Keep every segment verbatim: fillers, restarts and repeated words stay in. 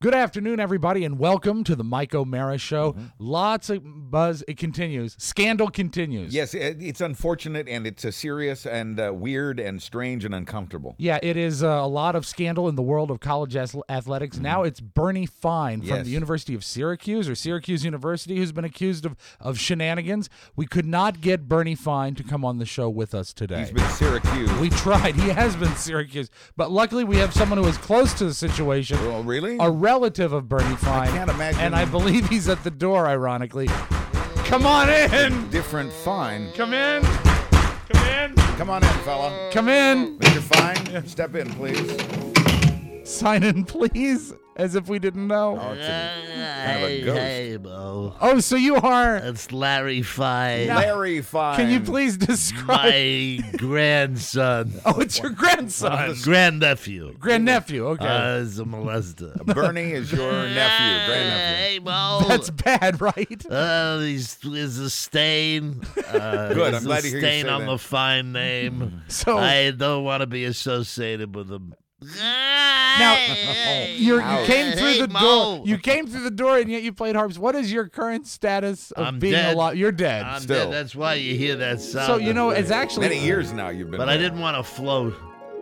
Good afternoon, everybody, and welcome to the Mike O'Mara Show. Mm-hmm. Lots of buzz. It continues. Scandal continues. Yes, it- it's unfortunate, and it's uh, serious and uh, weird and strange and uncomfortable. Yeah, it is uh, a lot of scandal in the world of college as- athletics. Now it's Bernie Fine from Yes. the University of Syracuse, or Syracuse University, who's been accused of, of shenanigans. We could not get Bernie Fine to come on the show with us today. He's been Syracuse. We tried. He has been Syracuse. But luckily, we have someone who is close to the situation. Oh, really? A relative of Bernie Fine. I can't imagine. And I believe he's at the door, ironically. Come on in. Different Fine. Come in. Come in. Come on in, fella. Come in. Mister Fine, step in, please. Sign in, please. As if we didn't know. Oh, it's a, kind of a Hey, ghost. hey, Mo. Oh, so you are. It's Larry Fine, Larry Fine. Can you please describe? my grandson, Oh, it's your grandson. grandnephew. Grandnephew. Okay. Uh, is a molester. Bernie is your nephew, grandnephew. Hey, Mo. That's bad, right? Uh, he's, there's a stain. Uh, Good, there's I'm glad a to hear you stain say on that. the Fine name. So I don't want to be associated with him. now you're, you Ouch. came through Hey, the Mo. door. You came through the door, and yet you played harps. What is your current status of I'm being dead. alive? You're dead. I'm Still. dead. That's why you hear that sound. so you know it's actually. Many years now you've been But I there. didn't want to float.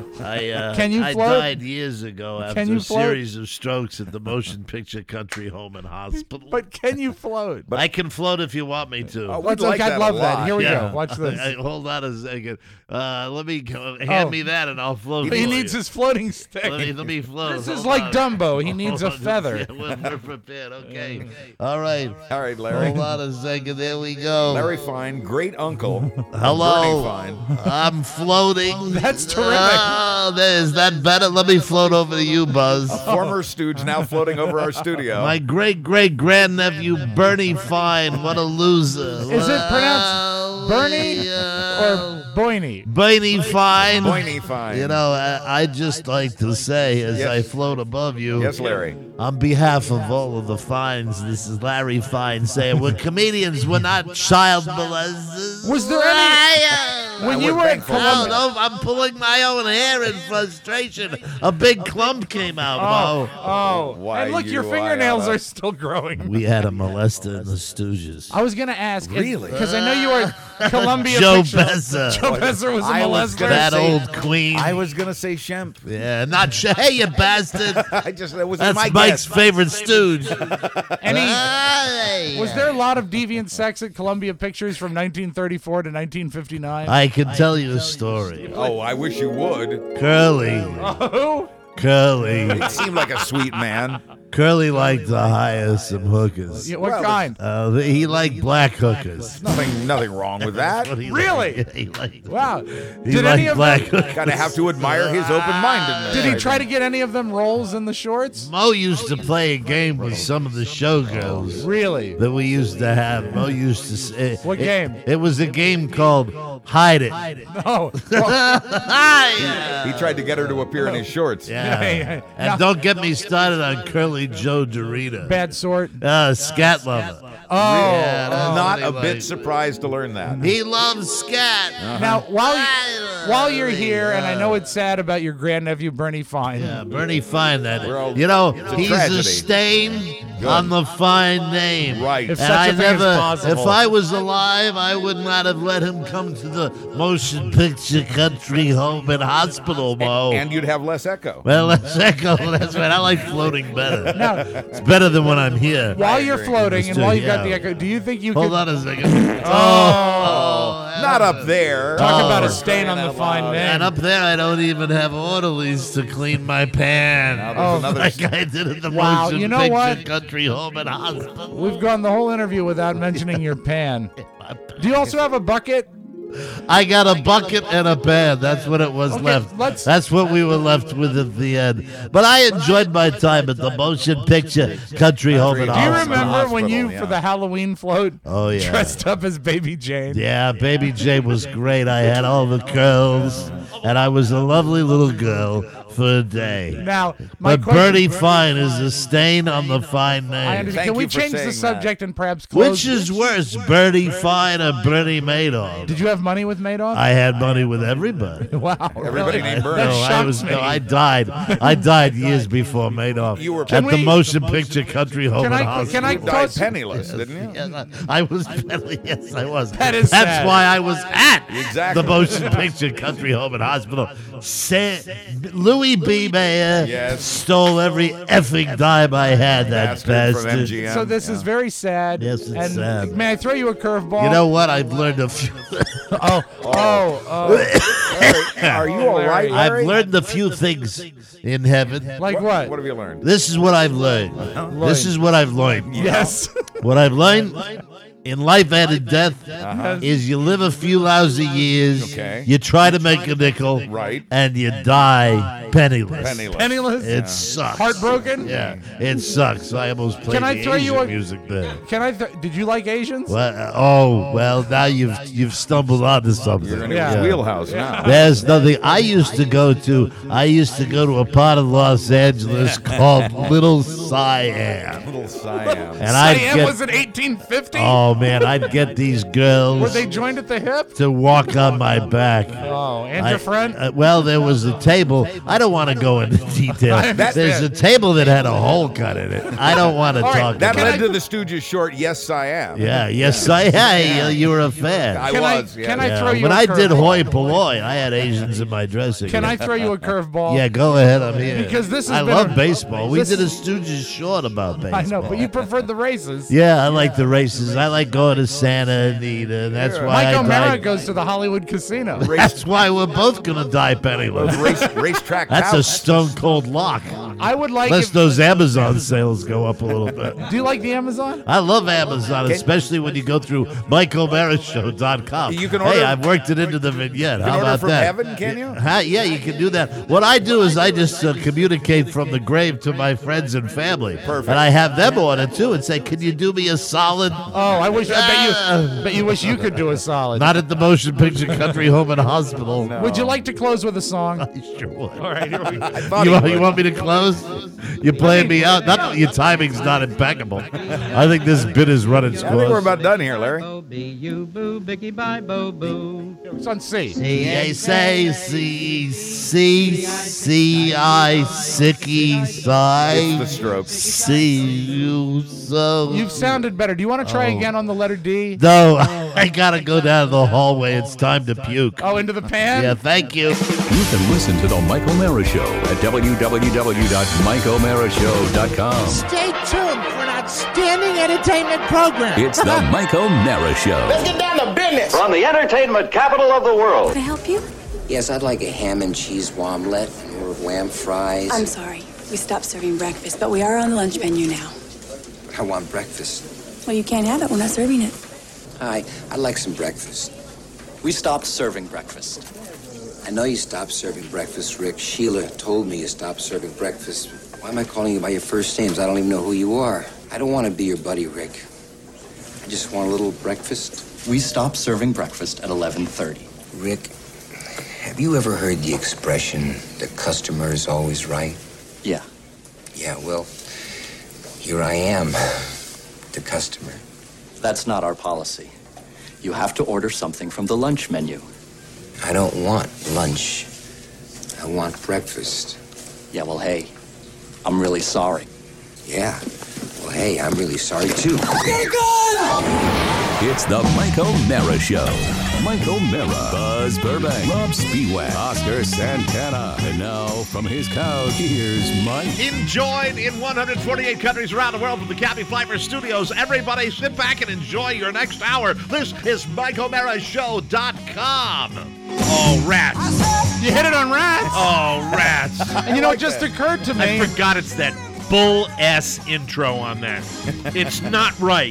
I uh, Can you I float? died years ago after Can you a float? series of strokes at the Motion Picture Country Home and Hospital. But can you float? But- I can float if you want me to. Oh, Let's- we'd like okay, that I'd a love that. lot. Here we Yeah. go. Watch this. I- hold on a second. Uh, let me go, hand Oh. me that and I'll float. He for needs you. his floating stick. Let me, let me float. This is Hold like on. Dumbo. He needs a Hold on. feather. Yeah, we're, we're prepared. Okay. All right. All right, Larry. Hold on a second. There we go. Larry Fine, great uncle. Hello. Bernie Fine. I'm floating. That's terrific. Oh, is that better? Let me float over to you, Buzz. Former stooge now floating over our studio. My great great grandnephew Bernie Fine. What a loser. Is it pronounced Bernie uh, or Boyney? Bernie Fine? Boyney Fine. You know, I, I just like to say as Yes. I float above you, Yes, Larry. on behalf of all of the Fines, this is Larry Fine saying we're comedians, we're not child molesters. Was there any- When I you would were at thank for Oh, Columbia, no, I'm pulling my own hair in frustration. A big clump came out, Mo. oh, Why and look, your you fingernails are- are still growing. We had a molester in the Stooges. I was gonna ask, Really? because I know you were at Columbia Joe Pictures. Besser. Joe Besser was a I was molester. gonna That say- old queen. I was gonna say Shemp. Yeah, not sh- Hey, you bastard. I just that was That's my Mike's guess. favorite stooge. Any, Hey. was there a lot of deviant sex at Columbia Pictures from nineteen thirty-four to nineteen fifty-nine? I can tell you a story. Oh, I wish you would. Curly. Oh, Curly. He seemed like a sweet man. Curly liked to hire some hookers. yeah, what Well, kind? Uh, he liked black hookers. Nothing, nothing wrong with that. What he Really? liked. He liked, Wow. he Did liked any of black them? hookers. Kind of have to admire his open-mindedness. Did he I try to think. get any of them roles in the shorts? Mo used to play a game with some of the showgirls Really? that we used to have. Mo used to say. What it- game? It was a game called Hide It. No. Well, yeah. He tried to get her to appear in his shorts. Yeah. Hey, hey, And now- don't get me started on Curly Joe Dorita. bad sort. Uh, scat lover. Oh. Yeah, that's Not what a he bit liked. surprised to learn that. He loves scat. Now, while while you're here, and I know it's sad about your grandnephew Bernie Fine. Yeah, Bernie Fine, that We're all- you know, a he's tragedy. a stain on the Fine name. Right. If And such a I thing is never, possible. if I was alive, I would not have let him come to the Motion Picture Country Home and Hospital, Mo. And you'd have less echo. well, let's echo. That's right. I like floating better. Now, It's better than when I'm here. while you're agree. floating and Let's do while it, you got the yeah. echo, do you think you Hold could on a second. Oh, Not up there. talk Oh, about a for stain on crying the out fine loud. name? And up there, I don't even have orderlies to clean my pan. Now Oh, there's another. Like I did at the Wow, Motion you know Picture what? Country Home and Hospital. We've gone the whole interview without mentioning your pan. Do you also have a bucket? I got a bucket and a pan. That's what it was Okay, left. let's- That's what we were left with at the end. But I enjoyed my time at the Motion Picture Country Home and Do you Hospital. remember when you, Hospital, for yeah. the Halloween float, Oh, yeah. dressed up as Baby Jane? Yeah, Baby Jane was great. I had all the curls, and I was a lovely little girl for a day. Now, my But question, Bernie Fine is a stain on the fine I name. understand. Thank Can we you for change the saying subject and perhaps close? Which is worse, Bernie Fine or Bernie Madoff? Did you have money with Madoff? I had money with everybody. wow. Everybody really? named Bernie. That No, I shocks was me. no, I died. I died years before Madoff. You were- at Can the we- Motion Picture Country Home Can and I- Hospital. can I You died toss- penniless, didn't you? Yes, I I was penniless. Yes, I was. That is That's sad. why I was at Exactly. the Motion Picture Country Home and Hospital. Sa- Louis B. Mayer Yes. stole every effing dime I had. That Bastard from bastard. M G M. So this Yeah. is very sad. Yes, it's and sad. May I throw you a curveball? You know what? I've learned a few. Oh, oh, oh. Are you all right, I've Larry? learned a few things in heaven. Like what? What have you learned? This is what I've learned. This is what I've learned. Yes. What I've learned in life and in death Uh-huh. is you live a few lousy years, Okay. you try to make a nickel, Right. and you die penniless. Penniless. Penniless. It sucks. Heartbroken. Yeah, it sucks. I almost played Can I the throw you Asian a- music there. Can I? Th- did you like Asians? Well, uh, oh, well, now you've you've stumbled onto something. You're in Yeah. his wheelhouse now. There's nothing. I used to go to. I used to go to a part of Los Angeles called Little Siam, Little Siam. and I'd Siam get. was in eighteen fifty. Oh man, I'd get these Were girls they joined at the hip? to walk on my back. Oh, and I- your friend? uh, well, there was a table. I don't want to go into detail. That- There's a table that had a hole cut in it. I don't want to All right, talk That about led it. to the Stooges short, Yes, I Am. Yeah, yes, I. Hey, you were a fan. I Can was. I- yeah. can I Yeah, throw you when a I did curveball? hoi polloi, I had Asians in my dressing. Can room. I throw you a curveball? Yeah, go ahead. I'm here. Because this has I been love a- baseball. We this- did a Stooges short about baseball. I know, but you preferred the races. Yeah, I like the races. I like going to Santa Anita. And that's why Mike I O'Mara died. goes to the Hollywood Casino. That's why we're both gonna die penniless. Race, racetrack That's a house. stone cold lock. I would like. Unless If, those Amazon sales go up a little bit. do you like the Amazon? I love Amazon, especially when you go through Mike O'Mara Show dot com. You can Hey, order- I've worked it into the vignette. can How order about from that? heaven, can you? Huh? Yeah, you can do that. What I do is I just uh, communicate from the grave to my friends and family. Perfect. And I have them order too and say, "Can you do me a solid?" Oh, I wish. I bet you. Bet you wish you could do a solid. Not at the Motion Picture Country Home and Hospital. Would you like to close with a song? I sure would. All right, here we go. Thought You, he want- would. you want me to close? You're playing me out. Not that your timing's not impeccable. I think this bit is running I think we're scores. about done here, Larry. Bo B U boo, Bicky bye bo boo. It's on C. C A say C C C I Sicky It's Sigh the Strokes. See you so. You've sounded better. Do you want to try Oh. again on the letter D? No, I gotta go down the hallway. It's time to puke. Oh, into the pan? Yeah, thank you. You can listen to The Mike O'Mara Show at w w w dot mike o'mara show dot com. Stay tuned for an outstanding entertainment program. It's The Mike O'Mara Show. Get down to business. From the entertainment capital of the world. Can I help you? Yes, I'd like a ham and cheese omelet and more lamb fries. I'm sorry. We stopped serving breakfast, but we are on the lunch menu now. I want breakfast. Well, you can't have it. We're not serving it. Hi, I'd like some breakfast. We stopped serving breakfast. I know you stopped serving breakfast, Rick. Sheila told me you stopped serving breakfast. Why am I calling you by your first names? I don't even know who you are. I don't want to be your buddy, Rick. I just want a little breakfast. We stopped serving breakfast at eleven thirty. Rick, have you ever heard the expression, the customer is always right? Yeah. Yeah, well, here I am, the customer. That's not our policy. You have to order something from the lunch menu. I don't want lunch. I want breakfast. Yeah, well, hey, I'm really sorry. Yeah. Well, hey, I'm really sorry, too. It's The Mike O'Mara Show. Mike O'Mara, Buzz Burbank, Rob Spiewak, Oscar Santana. And now, from his couch, here's Mike. Enjoyed in one hundred forty-eight countries around the world from the Cabby Flavor Studios. Everybody sit back and enjoy your next hour. This is Mike O'Mara Show dot com. Oh, rats. You hit it on rats. Oh, rats. And you know, it just occurred to me. I forgot it's that bull-ass intro on that. It's not right.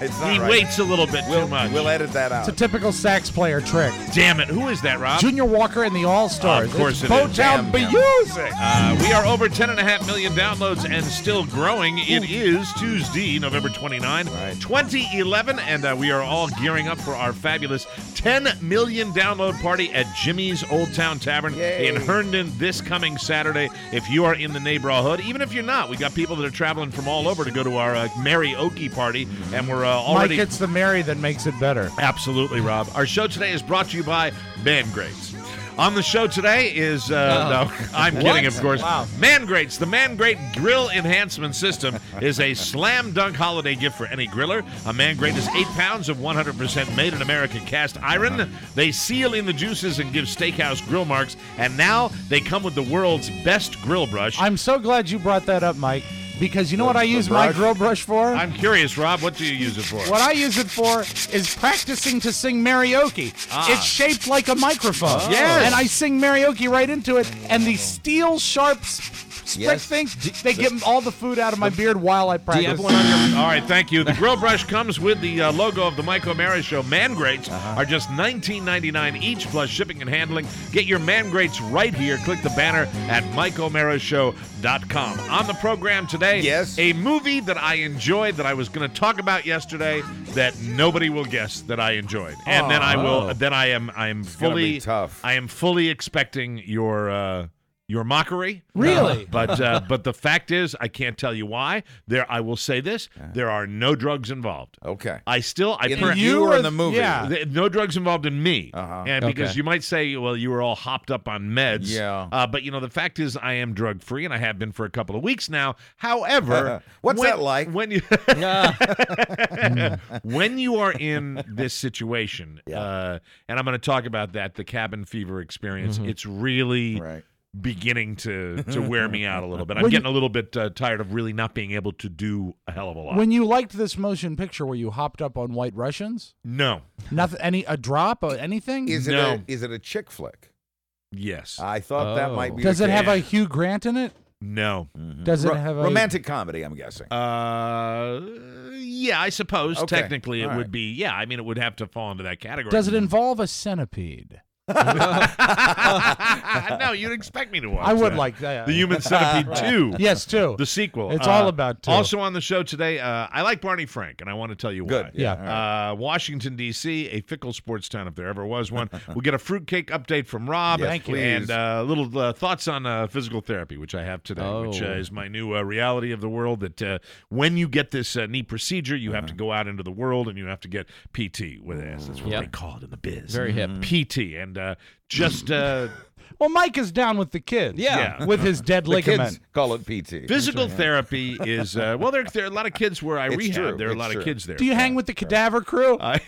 It's not He right. waits a little bit We'll, too much. we'll edit that out. It's a typical sax player trick. Damn it. Who is that, Rob? Junior Walker and the All-Stars. Of course it's it is. Motown Jam, jam. music. Uh, we are over ten and a half million downloads and still growing. It is Tuesday, November twenty-ninth, Right. twenty eleven, and uh, we are all gearing up for our fabulous ten million download party at Jimmy's Old Town Tavern Yay. in Herndon this coming Saturday. If you are in the neighborhood, even if you're not, we got people that are traveling from all over to go to our uh, Mary Oki party, and we're uh, already... Mike, it's the Mary that makes it better. Absolutely, Rob. Our show today is brought to you by Mangrates. On the show today is, uh, no, I'm kidding, of course. Wow. Mangrates. The Mangrate Grill Enhancement System is a slam dunk holiday gift for any griller. A Mangrate is eight pounds of one hundred percent made in America cast iron. They seal in the juices and give steakhouse grill marks. And now they come with the world's best grill brush. I'm so glad you brought that up, Mike, because you know The- what I the use my brush? grill brush for? I'm curious, Rob, what do you use it for? What I use it for is practicing to sing karaoke. Ah. It's shaped like a microphone. Yes. And I sing karaoke right into it, and the steel sharp s- split Yes. things, they get all the food out of my beard while I practice. Do you have one on your... All right, thank you. The grill brush comes with the uh, logo of the Mike O'Mara Show. Mangrates are just nineteen ninety-nine each, plus shipping and handling. Get your Mangrates right here. Click the banner at mike o'mara show dot com. On the program today, Yes. a movie that I enjoyed that I was going to talk about yesterday that nobody will guess that I enjoyed, and then I will. Then I am. I am gonna fully be tough. I am fully expecting your. Uh, Your mockery, Really? Uh, but uh, but the fact is, I can't tell you why. There, I will say this: there are no drugs involved. Okay. I still, I In per- the you or in the movie? Yeah. Th- no drugs involved in me, Uh-huh. and because Okay. you might say, well, you were all hopped up on meds. Yeah. Uh, but you know, the fact is, I am drug free, and I have been for a couple of weeks now. However, What's when- that like? When you when you are in this situation, uh, and I'm going to talk about that, the cabin fever experience. It's really Right. beginning to to wear me out a little bit. I'm When you- getting a little bit uh, tired of really not being able to do a hell of a lot. When you liked this motion picture, were you hopped up on White Russians? no. Nothing, any a drop or anything? Is it No. a, is it a chick flick? Yes. I thought that Oh. might be. Does the it have case. a Hugh Grant in it? no. Does it Ro- have a romantic comedy? I'm guessing. Uh, yeah, I suppose Okay. technically it All would right. be. Yeah, I mean it would have to fall into that category. Does it involve a centipede? No, you'd expect me to watch. I would that. like that. The Human Centipede two. Yes, too. The sequel. It's Uh, all about two. Also on the show today, uh, I like Barney Frank, and I want to tell you Good. why. Yeah. All right. Uh, Washington, D C, a fickle sports town if there ever was one. We'll get a fruitcake update from Rob. Yes, Thank you. And please. uh, little uh, thoughts on uh, physical therapy, which I have today, which uh, Oh. is my new uh, reality of the world, that uh, when you get this uh, knee procedure, you have to go out into the world and you have to get P T with ass. That's what Yep. they call it in the biz. Very hip. P T. And uh, just... Uh, Well, Mike is down with the kids. Yeah. Yeah. With his dead the ligament. kids call it P T. Physical therapy is uh, well. There, there are a lot of kids where I It's rehab. true. There are a It's lot true. of kids there. Do you hang with the cadaver crew? I,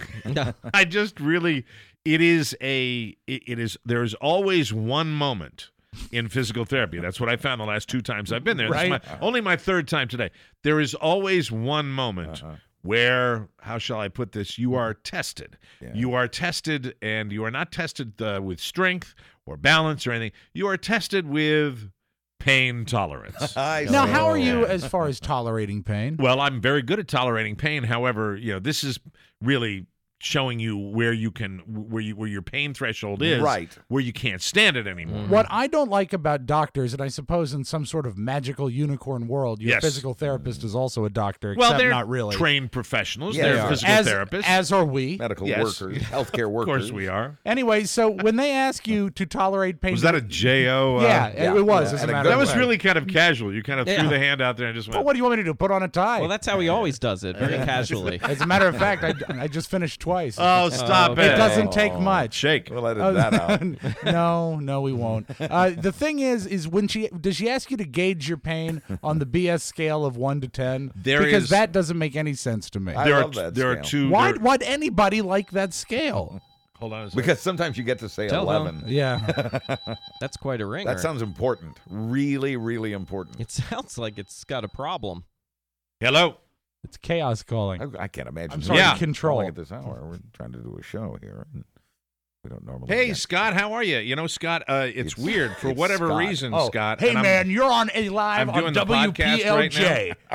I just really. It is a. It, it is. There is always one moment in physical therapy. That's what I found the last two times I've been there. This is Right. my, only my third time today. There is always one moment. Where, how shall I put this? You are tested. You are tested, and you are not tested uh, with strength or balance or anything. You are tested with pain tolerance. I Now, see. how are you as far as tolerating pain? Well, I'm very good at tolerating pain. However, you know, this is really showing you where you can, where you, where your pain threshold is, Right. where you can't stand it anymore. What I don't like about doctors, and I suppose in some sort of magical unicorn world, your Yes. physical therapist is also a doctor, Well, except they're not really. trained professionals. Yeah, they're they are. physical as, therapists. as are we. medical Yes. workers, healthcare of workers? course we are. Anyway, so when they ask you to tolerate pain, Was that a J O? Uh, yeah, it- yeah, it was. yeah, As a and a matter good That of was fact. really kind of casual. You kind of Yeah. threw the hand out there and just went. Well, what do you want me to do? Put on a tie? Well, that's how he always does it, very casually. As a matter of fact, I, I just finished twice. Oh, stop okay. it. it doesn't take much. Shake. We'll edit Oh, that out. no, no, we won't. Uh, the thing is, is when she does she ask you to gauge your pain on the B S scale of one to ten? There because is- that doesn't make any sense to me. I There love are that there are scale. two. Why? there- Why'd anybody like that scale? Hold on a second. Because sometimes you get to say Tell them. eleven. Yeah, That's quite a ringer. That sounds important. Really, really important. It sounds like it's got a problem. Hello. it's chaos calling. I, I can't imagine. I'm sorry, Yeah. control. Calling at this hour. We're trying to do a show here. and We don't normally. Hey, get- Scott, how are you? You know, Scott, uh, it's, It's- weird for it's whatever Scott. reason, Oh, Scott. hey and I'm- man, you're on a live I'm doing on the W podcast P L J. right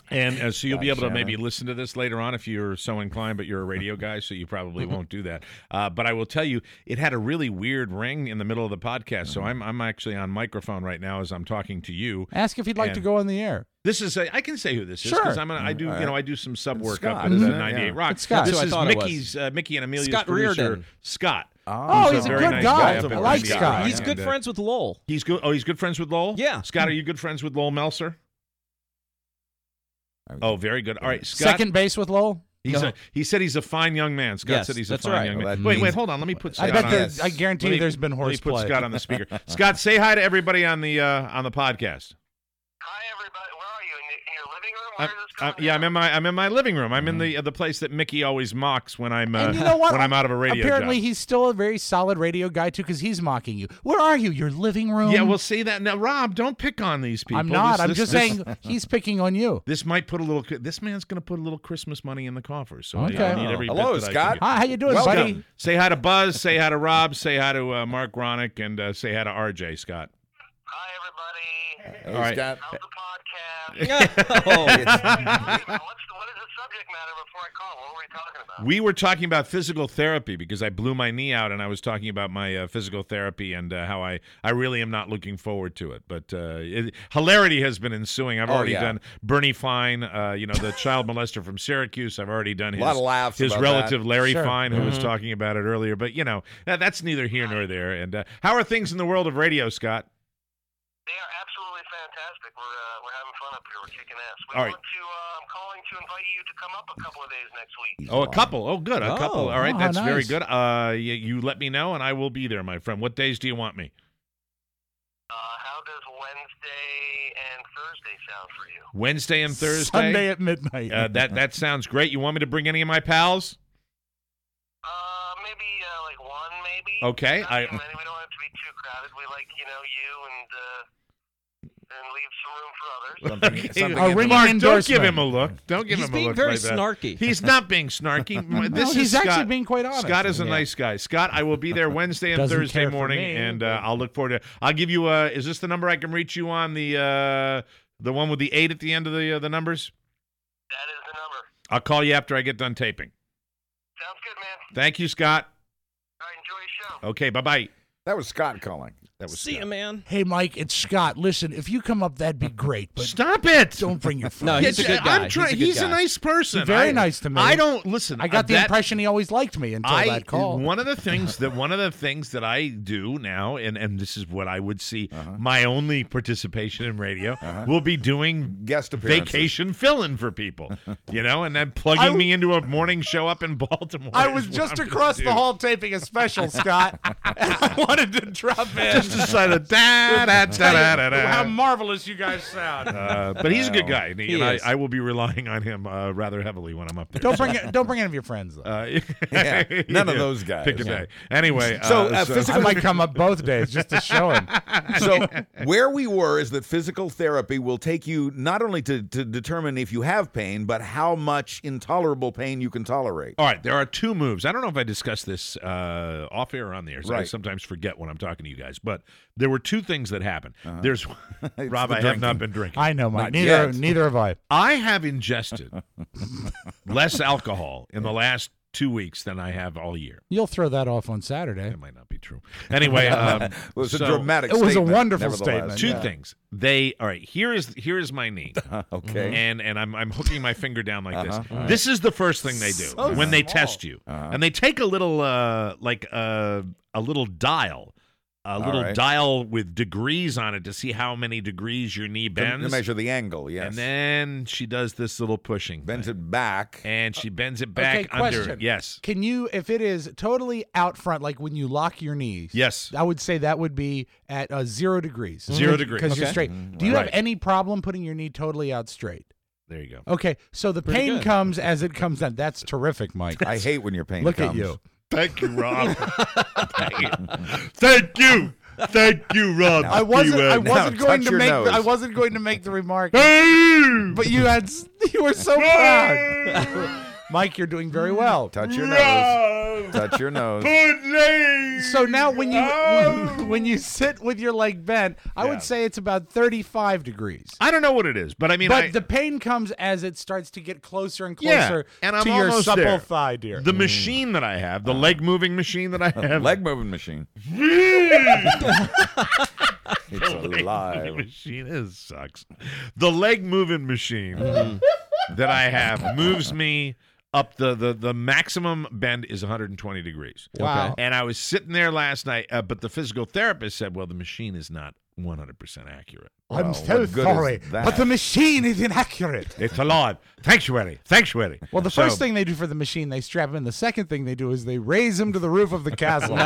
And uh, so you'll be Gosh, able to Shanna. maybe listen to this later on if you're so inclined, but you're a radio guy, so you probably won't do that. Uh, but I will tell you, it had a really weird ring in the middle of the podcast, so I'm I'm actually on microphone right now as I'm talking to you. Ask if he'd like And to go on the air. This is a, I can say who this is Sure. because I'm gonna, I do All you right. know I do some sub It's work Scott, up at isn't uh, it? ninety-eight Yeah. Rock. It's Scott. This That's is who I thought it Mickey's uh, Mickey and Amelia's Scott producer, Reardon. Scott. Oh, Who's he's a very good nice guy. up I at like ninety-eight Scott. Rock. He's good And, uh, friends with Lowell. He's good. Oh, he's good friends with Lowell. Yeah. Scott, are you good friends with Lowell Melser? Oh, very good. All right, Scott. Second base with Lowell. He's No. a, he said he's a fine young man. Scott Yes, said he's a that's fine right. young Well, man. that Wait, means- wait, hold on. Let me put I Scott bet on. there, Yes. I guarantee Let you me- there's been Let me horse put play. Scott on the speaker. Scott, say hi to everybody on the uh, on the podcast. Hi, everybody. Where are you? In, the, in your living room? I'm- Where is this I'm- going yeah, on? I'm in my I'm in my living room. I'm in the uh, the place that Mickey always mocks when I'm uh, And you know what? when I'm out of a radio Apparently, job. he's still a very solid radio guy too, because he's mocking you. Where are you? Your living room? Yeah, we'll see that now. Rob, don't pick on these people. I'm not. This- I'm this- just this- saying he's picking on you. This might put a little. This man's going to put a little Christmas money in the coffers. So I- Okay. I need every bit Hello, that I can Scott. get. Hi, how you doing, Welcome. buddy? Say hi to Buzz. Say hi to Rob. Say hi to uh, Mark Ronick, and uh, say hi to R J Scott. Hi, everybody. Hey, All right. Scott. How's the podcast? Oh. What's the, what is the subject matter before I call? What were we talking about? We were talking about physical therapy because I blew my knee out, and I was talking about my uh, physical therapy and uh, how I, I really am not looking forward to it. But uh, it, hilarity has been ensuing. I've Oh, already yeah. done Bernie Fine, uh, you know, the child molester from Syracuse. I've already done his, lot of laughs his about relative that. Larry Sure. Fine, who was talking about it earlier. But, you know, that, that's neither here nor there. And uh, how are things in the world of radio, Scott? They are absolutely fantastic. We're uh, we're having fun up here. We're kicking ass. We All right. want to. Uh, I'm calling to invite you to come up a couple of days next week. Oh, a couple. Oh, good. A Oh. couple. All right. Oh, That's very nice. good. Uh, you, you let me know, and I will be there, my friend. What days do you want me? Uh, how does Wednesday and Thursday sound for you? Wednesday and Thursday? Sunday at midnight. Uh, that that sounds great. You want me to bring any of my pals? Uh, maybe uh, like one, maybe. Okay, Not I- too many. We don't have to be too crowded. We like you know you and uh, and leave some room for others. Something, something A in ringing the- Mark, don't endorsement. give him a look. Don't give He's him being a look very like that. snarky. He's not being snarky. No, this he's is actually Scott. being quite honest. Scott is a Yeah. nice guy. Scott, I will be there Wednesday and Doesn't Thursday care for morning, me, and but- uh, I'll look forward to it. I'll give you. Uh, is this the number I can reach you on? The uh, the one with the eight at the end of the uh, the numbers? That is the number. I'll call you after I get done taping. Sounds good, man. Thank you, Scott. All right, enjoy your show. Okay, bye bye. That was Scott calling. That was See Scott. ya, man. Hey, Mike, it's Scott. Listen, if you come up, that'd be great. But Stop it. don't bring your No, friends. he's a good guy. I'm try- He's a good he's a guy. nice person. He's very I- nice to me. I don't listen. I got uh, the that- impression he always liked me until I that call. one of the things that one of the things that I do now, and and this is what I would see Uh-huh. my only participation in radio will be doing Guest appearances. vacation fill-in for people, you know, and then plugging I- me into a morning show up in Baltimore. I is was what just I'm gonna across do. the hall taping a special, Scott. and I wanted to drop in. Just decided da da da da da da. How marvelous you guys sound. Uh, but he's a good guy, and, He and I, is. I will be relying on him uh, rather heavily when I'm up there. Don't bring don't bring any of your friends though. Uh, Yeah, none of those guys. Pick a Yeah. day. Anyway, So, uh, uh, so physical- I might come up both days just to show him. So where we were is that physical therapy will take you not only to, to determine if you have pain, but how much intolerable pain you can tolerate. All right, there are two moves. I don't know if I discussed this uh, off air or on the air. So I Right. sometimes forget when I'm talking to you guys. But there were two things that happened. There's Rob, the I have not drinking. been drinking. I know, Mike. Not Neither yet. neither have I. I have ingested less alcohol in the last two weeks than I have all year. You'll throw that off on Saturday. That might not be true. Anyway, um, It was so, a dramatic It was a statement, wonderful nevertheless. statement. Two Yeah. things. They all right. Here is here is my knee. Okay. and and I'm I'm hooking my finger down like Uh-huh. this. This is the first thing they do So when they small. test you, Uh-huh. and they take a little uh like uh, a little dial, a little right. dial with degrees on it to see how many degrees your knee To, bends. to measure the angle, yes. And then she does this little pushing, bends thing. it back. and she bends it back Okay, under. question. Yes, Can you, if it is totally out front, like when you lock your knees? yes. I would say that would be at uh, zero degrees. Zero degrees. Because you're Okay. straight. Do you Right. have any problem putting your knee totally out straight? There you go. Okay, so the Pretty pain good. comes as it comes down. That's terrific, Mike. I hate when your pain Look comes. at you. Thank you, Rob. Thank you. Thank you. Thank you, Rob. I wasn't. I Speedway. wasn't Now, going touch to your make. nose. I wasn't going to make the remark. Hey! But you had. You were so proud. Mike, you're doing very well. Touch your nose. Rob! nose. Touch your nose. Pudding. So now when you Oh. when you sit with your leg bent, I Yeah. would say it's about thirty-five degrees. I don't know what it is, but I mean, But I, the pain comes as it starts to get closer and yeah, closer and I'm to your almost supple there. thigh, dear. The machine that I have, the leg moving machine that I have, Leg moving machine. It's the leg alive. moving machine is sucks. The leg moving machine that I have moves me up the, the the maximum bend is one hundred twenty degrees. Wow. Okay. And I was sitting there last night, uh, but the physical therapist said, well, the machine is not one hundred percent accurate. I'm Well, so what good sorry, is that? but the machine is inaccurate. It's a lot. Sanctuary. Sanctuary. Well, the So- first thing they do for the machine, they strap him in. The second thing they do is they raise him to the roof of the castle.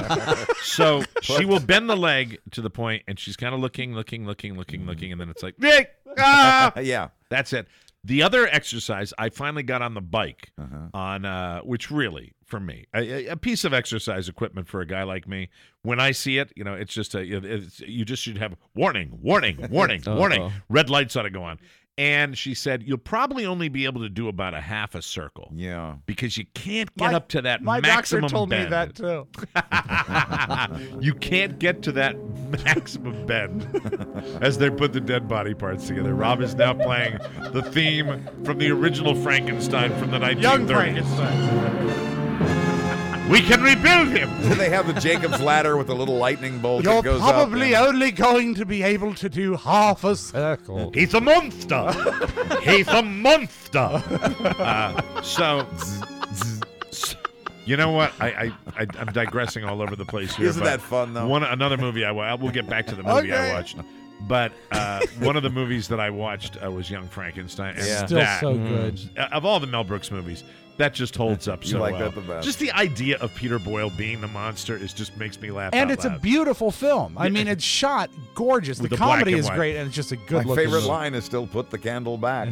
So she will bend the leg to the point, and she's kind of looking, looking, looking, looking, looking, and then it's like, "Hey, ah!" Yeah. That's it. The other exercise, I finally got on the bike, Uh-huh. on uh, which really, for me, a, a piece of exercise equipment for a guy like me. When I see it, you know, it's just a, it's, you just should have warning, warning, warning, warning. Uh-oh. Red lights ought to go on. And she said, you'll probably only be able to do about a half a circle. Yeah. Because you can't get My- up to that My doctor maximum told bend. me that too. You can't get to that maximum bend as they put the dead body parts together. Rob is now playing the theme from the original Frankenstein from the Young nineteen thirties. Frankenstein. We can rebuild him. Do they have the Jacob's ladder with the little lightning bolt You're that goes probably up? only going to be able to do half a circle. He's a monster. He's a monster. Uh, so, s- you know what? I, I, I I'm digressing all over the place here. Isn't but that fun, though? One another movie I wa- we'll get back to the movie Okay. I watched. But uh, one of the movies that I watched uh, was Young Frankenstein. And Yeah. Still that, so good. uh, of all the Mel Brooks movies, that just holds up You so like well. that the best. Just the idea of Peter Boyle being the monster is just makes me laugh. And out it's a loud. beautiful film. I mean, it's shot gorgeous. With the the black comedy and is white. great, and it's just a My good looking favorite movie. line is still put the candle back.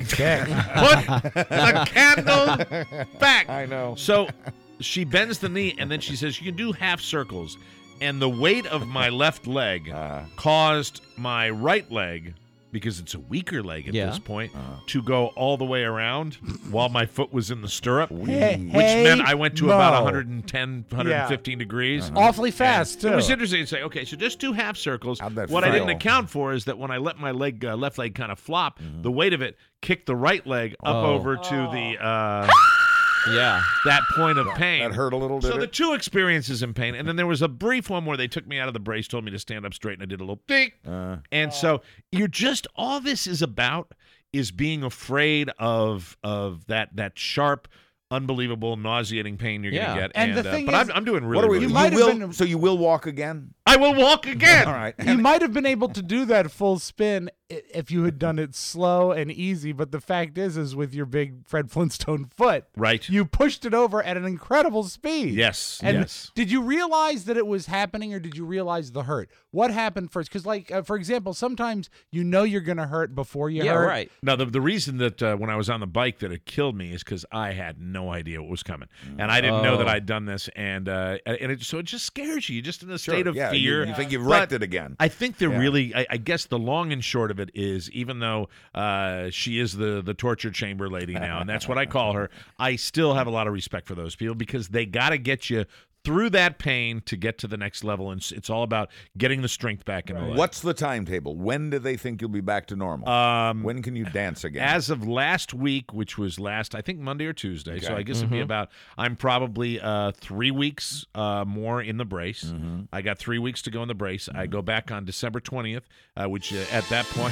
Put the candle back. I know. So she bends the knee, and then she says, you can do half circles. And the weight of my left leg Uh, caused my right leg, because it's a weaker leg at Yeah. this point, to go all the way around while my foot was in the stirrup, Hey, which hey, meant I went to about Mo. one hundred ten, one hundred fifteen degrees. Awfully fast, And too. It was interesting to say, okay, so just do half circles. How'd that What I didn't feel? account for is that when I let my leg, uh, left leg kind of flop, the weight of it kicked the right leg up Oh. over to the uh, Yeah. that point of pain. That hurt a little, did So the it? two experiences in pain, and then there was a brief one where they took me out of the brace, told me to stand up straight, and I did a little ding. Uh, And so you're just all this is about is being afraid of of that that sharp, unbelievable, nauseating pain you're Yeah. gonna get. And the uh, thing but is- I'm, I'm doing really, what are we? really You, You might have will. been- So you will walk again? I will walk again. All right. You might have been able to do that full spin i- if you had done it slow and easy, but the fact is, is with your big Fred Flintstone foot, Right. you pushed it over at an incredible speed. Yes. And yes. did you realize that it was happening, or did you realize the hurt? What happened first? Because, like, uh, for example, sometimes you know you're going to hurt before you Yeah, hurt. right. Now, the, the reason that uh, when I was on the bike that it killed me is because I had no idea what was coming, and I didn't know that Oh. I'd done this, and uh, and it, so it just scares you. You're just in a Sure, state of yeah, you- fear. You, think you've But wrecked it again? I think they're Yeah. really. I, I guess the long and short of it is, even though uh, she is the the torture chamber lady now, and that's what I call her, I still have a lot of respect for those people because they got to get you through that pain to get to the next level, and it's, it's all about getting the strength back in the leg. What's the timetable? When do they think you'll be back to normal? Um, when can you dance again? As of last week, which was last, I think Monday or Tuesday, so Okay. I guess it'd be about, I'm probably uh, three weeks uh, more in the brace. Mm-hmm. I got three weeks to go in the brace. I go back on December twentieth, uh, which uh, at that point,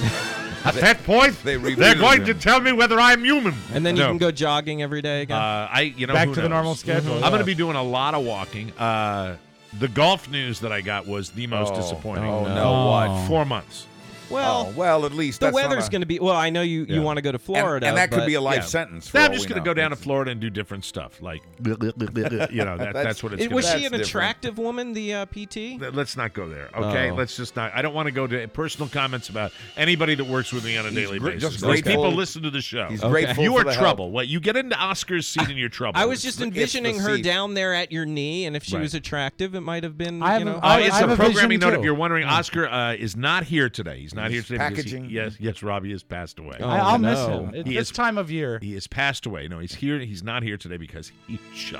at that point, they they're reviewed going him. to tell me whether I'm human. And then you No. can go jogging every day again. Uh, I, you know, Back who to the knows? normal schedule. I'm yeah. going to be doing a lot of walking. Uh, the golf news that I got was the most Oh. disappointing. Oh, no. no, what? Four months. well, oh, well, at least the that's not weather's a- going to be. Well, I know you, Yeah. you want to go to and, Florida, and that could but- be a life Yeah. sentence. For I'm all just we going to know. go down to It's- Florida and do different stuff, like you know that, that's what it's. It- gonna was be. she That's an different. attractive woman, the uh, P T? Th- Let's not go there, okay? Oh. Let's just not. I don't want to go to personal comments about anybody that works with me on a daily gr- basis. just Those grateful- people listen to the show. He's Okay. grateful You for are the trouble. help. What you get into Oscar's seat and you're trouble. I was just the- it's the envisioning her seat. down there at your knee, and if she Right. was attractive, it might have been. I you have know, a- Uh, I- it's I have a a programming vision, note. too. If you're wondering, Oscar uh, is not here today. He's not He's here today. because he- packaging. yes, yes, Robbie has passed away. Oh, I, I'll miss no. him. It's He this is- time of year. He has passed away. No, he's here. He's not here today because he just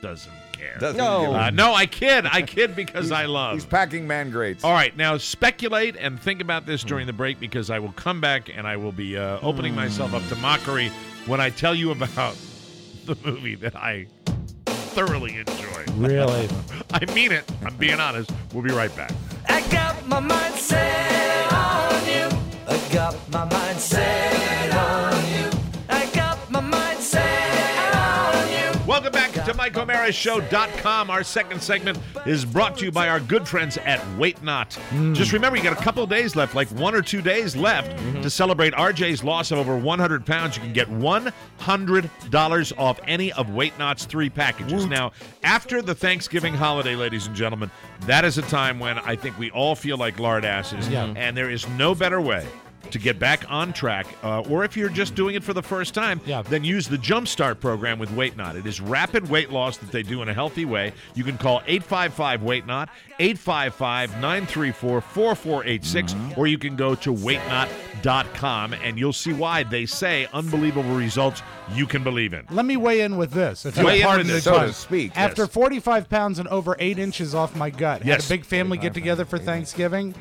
doesn't care. Doesn't No. give a- Uh, no, I kid. I kid because I love. He's packing man greats. All right, now speculate and think about this during the break because I will come back and I will be uh, opening myself up to mockery when I tell you about the movie that I thoroughly enjoyed. Really? I mean it. I'm being honest. We'll be right back. I got my mind set on you. I got my mind set on you. I got my mind set on you. Welcome back to Mike O'Mara Show dot com. Our second segment is brought to you by our good friends at Wait Not. Mm. Just remember, you got a couple of days left, like one or two days left, Mm-hmm. to celebrate R J's loss of over one hundred pounds. You can get one hundred dollars off any of Wait Not's three packages. Now, after the Thanksgiving holiday, ladies and gentlemen, that is a time when I think we all feel like lard asses, Yeah. and there is no better way to get back on track, uh, or if you're just doing it for the first time, Yeah. then use the Jumpstart program with Wait Not. It is rapid weight loss that they do in a healthy way. You can call eight five five wait not, eight five five, nine three four, four four eight six, Mm-hmm. or you can go to wait not dot com, and you'll see why they say unbelievable results you can believe in. Let me weigh in with this. If Weigh you'll in pardon with the this. So pun. to speak, After yes. forty-five pounds and over eight inches off my gut, had Yes. a big family get together for Thanksgiving.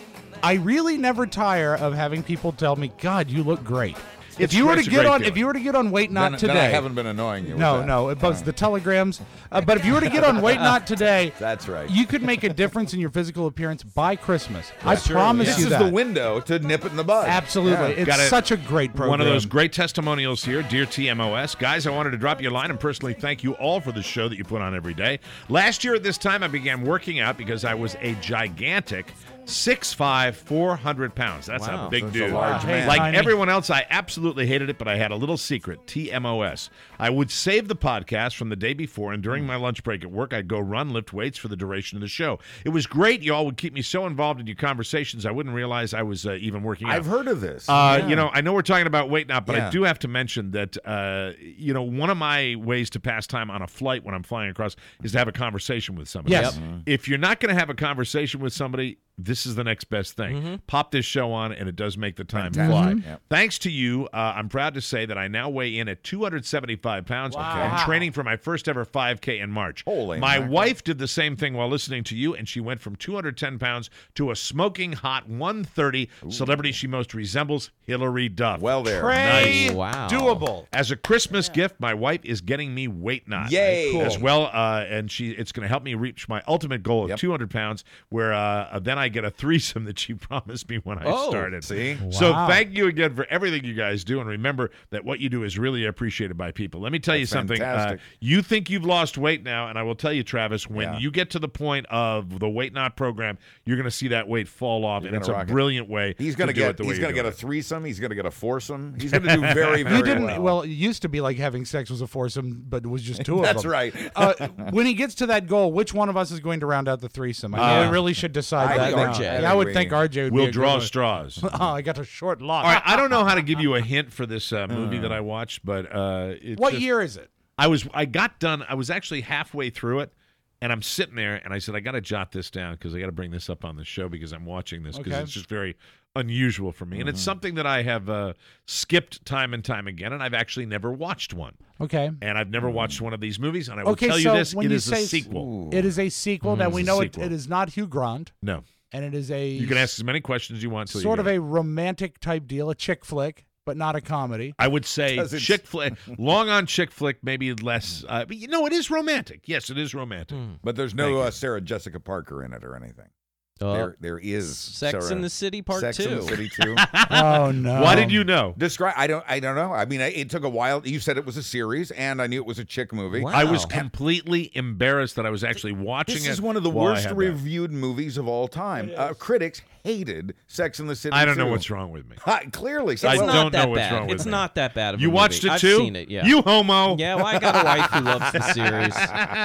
I really never tire of having people tell me, "God, you look great." If It's- you were to it's a get great on, feeling. if you were to get on Wait Not then, today, then I haven't been annoying you. with no, that. no, it bugs the telegrams. Uh, but if you were to get on Wait Not today, That's right. you could make a difference in your physical appearance by Christmas. I promise This you is that. the window to nip it in the bud. Absolutely, Yeah. it's Got it. such a great program. One of those great testimonials here, dear T M O S. Guys, I wanted to drop you a line and personally thank you all for the show that you put on every day. Last year at this time, I began working out because I was a gigantic six five, four hundred pounds. That's Wow. a big That's a dude. large Hey, man. Like tiny. everyone else, I absolutely hated it, but I had a little secret, T M O S. I would save the podcast from the day before, and during my lunch break at work, I'd go run, lift weights for the duration of the show. It was great. You all would keep me so involved in your conversations, I wouldn't realize I was uh, even working out. I've heard of this. Uh, Yeah. You know, I know we're talking about Wait Not, but I Yeah. do have to mention that, uh, you know, one of my ways to pass time on a flight when I'm flying across is to have a conversation with somebody. Yes. Mm-hmm. Yep. If you're not going to have a conversation with somebody, this is the next best thing. Mm-hmm. Pop this show on, and it does make the time Fantastic. fly. Mhm. Yep. Thanks to you, uh, I'm proud to say that I now weigh in at two hundred seventy-five pounds. Wow. I'm training for my first ever five K in March. Holy my mackerel. wife did the same thing while listening to you, and she went from two hundred ten pounds to a smoking hot one thirty. Celebrity she most resembles, Hillary Duff. Well there. Trey, Nice. Wow. doable. As a Christmas gift, my wife is getting me Wait Not. Yay. Cool. As well, uh, and she it's going to help me reach my ultimate goal of Yep. two hundred pounds, where uh, then I get a threesome that she promised me when I Oh, started. see? So Wow. thank you again for everything you guys do, and remember that what you do is really appreciated by people. Let me tell you That's something. Uh, fantastic. you think you've lost weight now, and I will tell you, Travis, when Yeah. you get to the point of the Wait Not program, you're going to see that weight fall off, You're and it's gonna a rock it. brilliant way He's to going to do get. it the way He's you going to do get a it. threesome. He's going to get a foursome. He's going to do very, very You didn't. well. Well, it used to be like having sex was a foursome, but it was just two of That's them. right. uh, when he gets to that goal, which one of us is going to round out the threesome? I know Uh, we really should decide I that. think now. R J. Yeah, I would think R J would We'll be a good draw one. straws. Oh, I got a short lot. All right, I don't know how to give you a hint for this uh, movie that I watched, but uh, it's What just- year is it? I was. I got done. I was actually halfway through it, and I'm sitting there, and I said, I got to jot this down because I got to bring this up on the show because I'm watching this because Okay. it's just very unusual for me, and it's something that I have uh, skipped time and time again, and I've actually never watched one, Okay. and I've never watched one of these movies, and I will Okay, tell you so this: when it you is say a sequel. It is a sequel. Now we It's a know it, sequel. it is not Hugh Grant, No, and it is a you can ask as many questions you want. Till sort you of get it. a romantic type deal, a chick flick, but not a comedy. I would say Does it- chick flick, long on chick flick, maybe less. Uh, but you know, it is romantic. Yes, it is romantic. But there's Thank no you. uh, Sarah Jessica Parker in it or anything. Uh, there, there is Sex Sarah- in the City Part Sex in the Two. City Two. Oh no! Why did you know? Describe. I don't. I don't know. I mean, I- it took a while. You said it was a series, and I knew it was a chick movie. Wow. I was Wow. completely embarrassed that I was actually watching This it. is one of the while I worst had that. reviewed movies of all time. Uh, critics hated Sex in the City. I don't know two. what's wrong with me. Ha, clearly, It's I not don't that know what's bad. wrong with It's me. not that bad of a You movie. watched it I've too? seen it, yeah. You homo. Yeah, well, I got a wife who loves the series.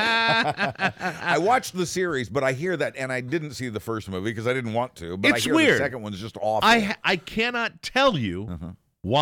I watched the series, but I hear that, and I didn't see the first movie because I didn't want to. But It's I hear weird. the second one's just awful. I ha- I cannot tell you Uh-huh. why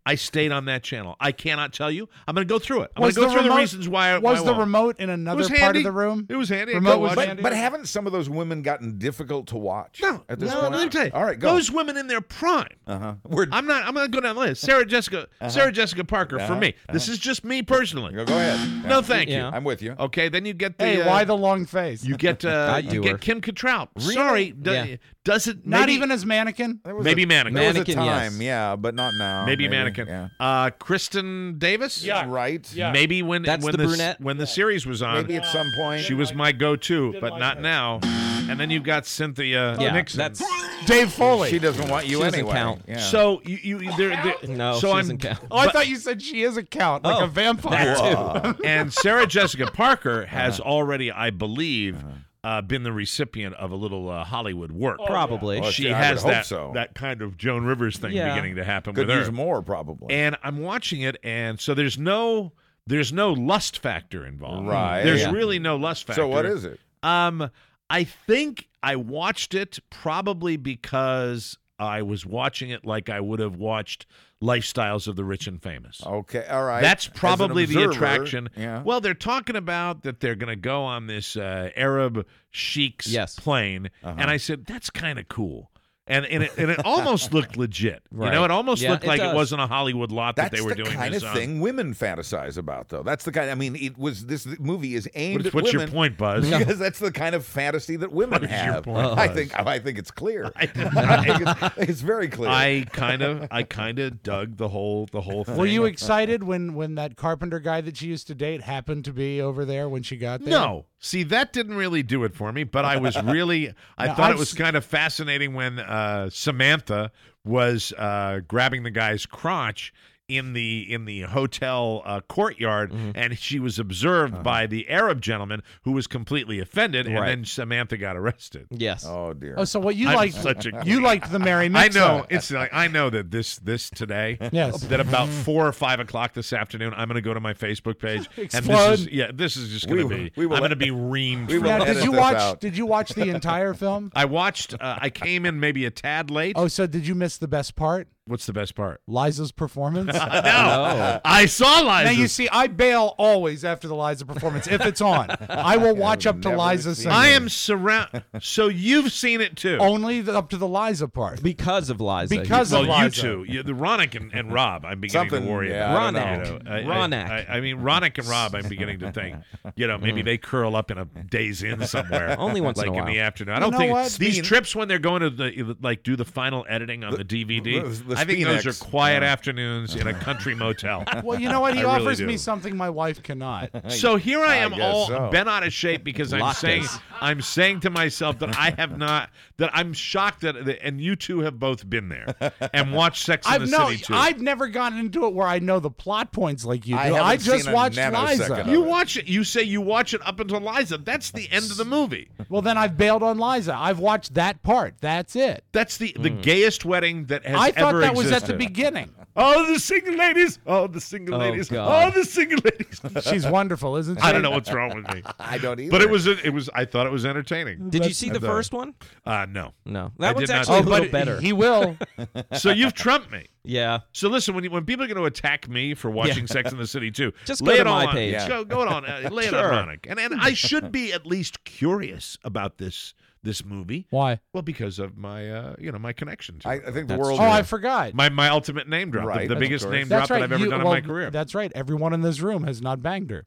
I stayed on that channel. I cannot tell you. I'm going to go through it. I'm going Was to go the through remote- the reasons why. I- Was why I the won't. remote in another was part handy. of the room? It was handy. Remote Go was watch it. handy. But haven't some of those women gotten difficult to watch? No, at this no, point. let me tell you. All right, go. Those women in their prime. Uh-huh. We're, I'm not. I'm going to go down the list. Sarah Jessica. Uh-huh. Sarah Jessica Parker for Uh-huh. me. This is just me personally. Go ahead. No, thank Yeah. you. I'm with you. Okay, then you get the. Hey, uh, why the long face? You get. Uh, I'd you do get her. Kim Cattrall. Really? Sorry, do, Yeah. does it? Not maybe- even as mannequin? There was Maybe a, mannequin. There was a Mannequin, time, yes. yeah, but not now. Maybe, mannequin. Yeah. Uh, Kristen Davis. Yeah. Right. Yeah. Maybe when That's when the brunette? when the series was on, Maybe at some point. she was my go-to, but like not her. now. And then you've got Cynthia Yeah, Nixon. that's Dave Foley. She doesn't want you She doesn't anyway. count. Yeah. So you you there, there no. so she I'm doesn't count. oh, I but- thought you said she is a count, like Oh, a vampire. that too. and Sarah Jessica Parker has Uh-huh. already, I believe, uh, been the recipient of a little uh, Hollywood work. Probably. Well, She I would has hope that so. that kind of Joan Rivers thing Yeah. beginning to happen Could with use her. more, probably. And I'm watching it, and so there's no there's no lust factor involved. Right. There's Yeah. really no lust factor. so what is it? Um, I think I watched it probably because I was watching it like I would have watched Lifestyles of the Rich and Famous. Okay, all right. That's As an probably the observer, attraction. Yeah. Well, they're talking about that they're going to go on this uh, Arab sheik's Yes. plane, Uh-huh. and I said that's kind of cool. And and it, and it almost looked legit. You know, Right. it almost Yeah, looked it like it does. wasn't a Hollywood lot that That's they were the doing kind this of on. thing women fantasize about, though. That's the kind. I mean, it was this movie is aimed What- at what's your women point, Buzz? Because that's the kind of fantasy that women What is your have. point, I Buzz? think. I think it's clear. I think it's, it's very clear. I kind of I kind of dug the whole the whole thing. Were you excited when, when that carpenter guy that she used to date happened to be over there when she got there? No. See, that didn't really do it for me, but I was really, I Now, thought I've it was s- kind of fascinating when uh, Samantha was uh, grabbing the guy's crotch in the in the hotel uh, courtyard, Mm-hmm. and she was observed by the Arab gentleman who was completely offended, and Right. then Samantha got arrested. Yes. oh dear. Oh, so what you I'm liked? such a- you liked the Mary I Mix. know it's like I know that this this today. Yes. That about four or five o'clock this afternoon, I'm going to go to my Facebook page, and this Explode. is yeah, this is just going We- to be. we will I'm going to let- be reamed. we from will Now, this. edit did you this watch? out. Did you watch the entire film? I watched. Uh, I came in maybe a tad late. Oh, so did you miss the best part? What's the best part? Liza's performance. No, I saw Liza. Now you see, I bail always after the Liza performance if it's on. I will watch up to never Liza seen singing. I am surround. So you've seen it too. only the, up to the Liza part. Because of Liza. Because well, of you Liza. two, you, the Ronick and, and Rob, I'm beginning Something, to worry yeah, about. I don't Ronak. know. I, I- Ronak. I, I mean, Ronick and Rob, I'm beginning to think, you know, maybe they curl up in a Days Inn somewhere. Only once like in a while. the afternoon. I You don't know think what? these Speaking- trips when they're going to the like do the final editing on the, D V D. the- the I think those are Speenex. quiet Yeah. afternoons in a country motel. Well, you know what? He I really offers do. me something my wife cannot. So here I I am, guess all so. bent out of shape because I'm Lattes. saying I'm saying to myself that I have not that I'm shocked that that- and you two have both been there and watched Sex in I've the no, City too. I've never gotten into it where I know the plot points like you do. I I, haven't just seen a watched nanosecond Liza. of you it. watch it. You say you watch it up until Liza. That's the end of the movie. Well, then I've bailed on Liza. I've watched that part. That's it. That's the the gayest wedding that has I thought ever that was existed. at the beginning. Oh, the single ladies. Oh, the single Oh, ladies. God. Oh, the single ladies. She's wonderful, isn't she? I don't know what's wrong with me. I don't either. But it was it was I thought it was entertaining. Did you see the And, uh, first one? Uh no. No. I That one's did not actually see a it. little but better. he will. So you've trumped me. yeah. So listen, when you, when people are going to attack me for watching Yeah. Sex in the City too, Just lay go it to all my on, page. yeah. Go, go it on, uh, lay it Sure. on Ronick. And and I should be at least curious about this this movie. Why? Well, because of my uh, you know my connection to I, it. I think the That's world. Oh, I forgot. my my ultimate name drop, the- Right, the, of biggest course. name That's drop right. that I've ever You- done well, in my career. That's right. Everyone in this room has not banged her.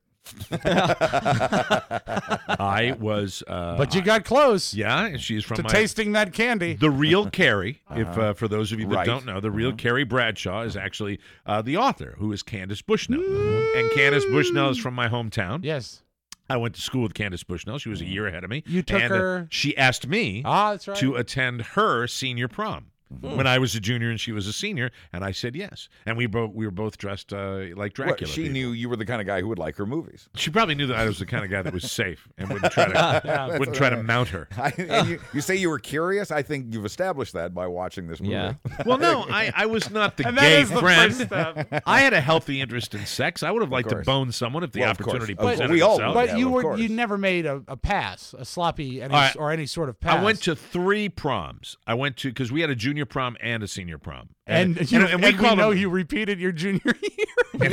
I was, uh, But you got close yeah, and she's from to my, tasting that candy. The real Carrie, if uh, for those of you that Right. don't know, the real Carrie Bradshaw is actually uh, the author, who is Candace Bushnell, and Candace Bushnell is from my hometown. Yes. I went to school with Candace Bushnell. She was a year ahead of me. You took and, uh, her- she asked me Ah, that's right. to attend her senior prom. When I was a junior and she was a senior, and I said yes, and we both we were both dressed uh, like Dracula. What, she people. knew you were the kind of guy who would like her movies. She probably knew that I was the kind of guy that was safe and wouldn't try to Yeah. wouldn't try to mount her. I, and you, you say you were curious. I think you've established that by watching this movie. Yeah. Well, no, I, I was not the And that gay is the friend. first step. I had a healthy interest in sex. I would have liked to course. bone someone if the Well, of course. opportunity But presented we all itself. would. But Yeah, you of were course. you never made a, a pass, a sloppy any, All right. or any sort of pass. I went to three proms. I went to because we had a junior junior prom and a senior prom. And, and, you, and, and we we, call know them, you repeated your junior year.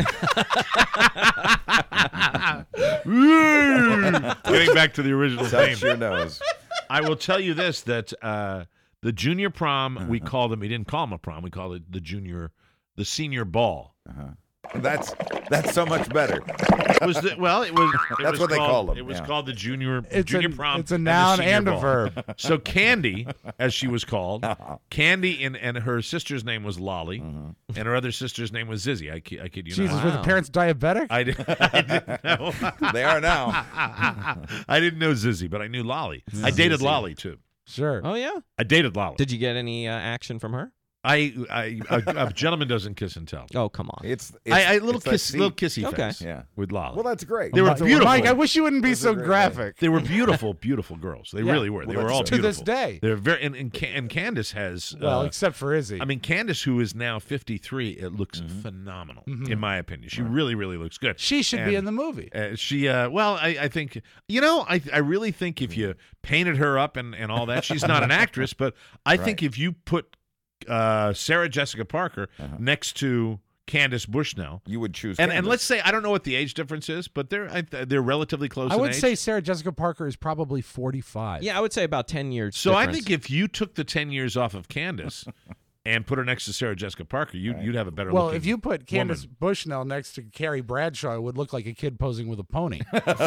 Getting back to the original theme. Touch your nose. I will tell you this, that uh, the junior prom, uh-huh. we called them, we didn't call them a prom, we called it the junior, the senior ball. Uh-huh. That's that's so much better. It was the, well, it was. It that's was what they called, call them. It was yeah. called the junior It's junior a, prom. It's a and noun the senior and a ball. verb. So Candy, as she was called, Candy, and, and her sister's name was Lolly, mm-hmm. and her other sister's name was Zizzy. I, kid- I kid you Jesus, not. were the parents diabetic? I, did, I didn't know. They are now. I didn't know Zizzy, but I knew Lolly. I dated Zizzy. Lolly too. Sure. Oh yeah. I dated Lolly. Did you get any uh, action from her? I, I a, a gentleman doesn't kiss and tell. Oh come on. It's, it's I, I little it's that kiss, seat. little kissy Okay. face. Yeah. With Lolly. Well, that's great. They were Mike, beautiful. Mike, I wish you wouldn't be Those so are great graphic. They were beautiful, beautiful girls. They Yeah. really were. They Well, were all that's- to beautiful. this day. They're very and and, Can- and Candace has Well, uh, except for Izzy. I mean, Candace, who is now fifty-three, it looks Mm-hmm. phenomenal, in my opinion. She really, really looks good. she should And, be in the movie. Uh, she, uh, well, I, I think, you know, I I really think if you painted her up and, and all that, she's not an actress, but I think Right. if you put uh, Sarah Jessica Parker Uh-huh. next to Candace Bushnell, You would choose. and and Candace. let's say I don't know what the age difference is, but they're I, they're relatively close. I in would age. say Sarah Jessica Parker is probably forty-five. Yeah, I would say about ten years. So I difference. think if you took the ten years off of Candace and put her next to Sarah Jessica Parker, you'd, you'd have a better Well, looking if you put Candace woman. Bushnell next to Carrie Bradshaw, it would look like a kid posing with a pony.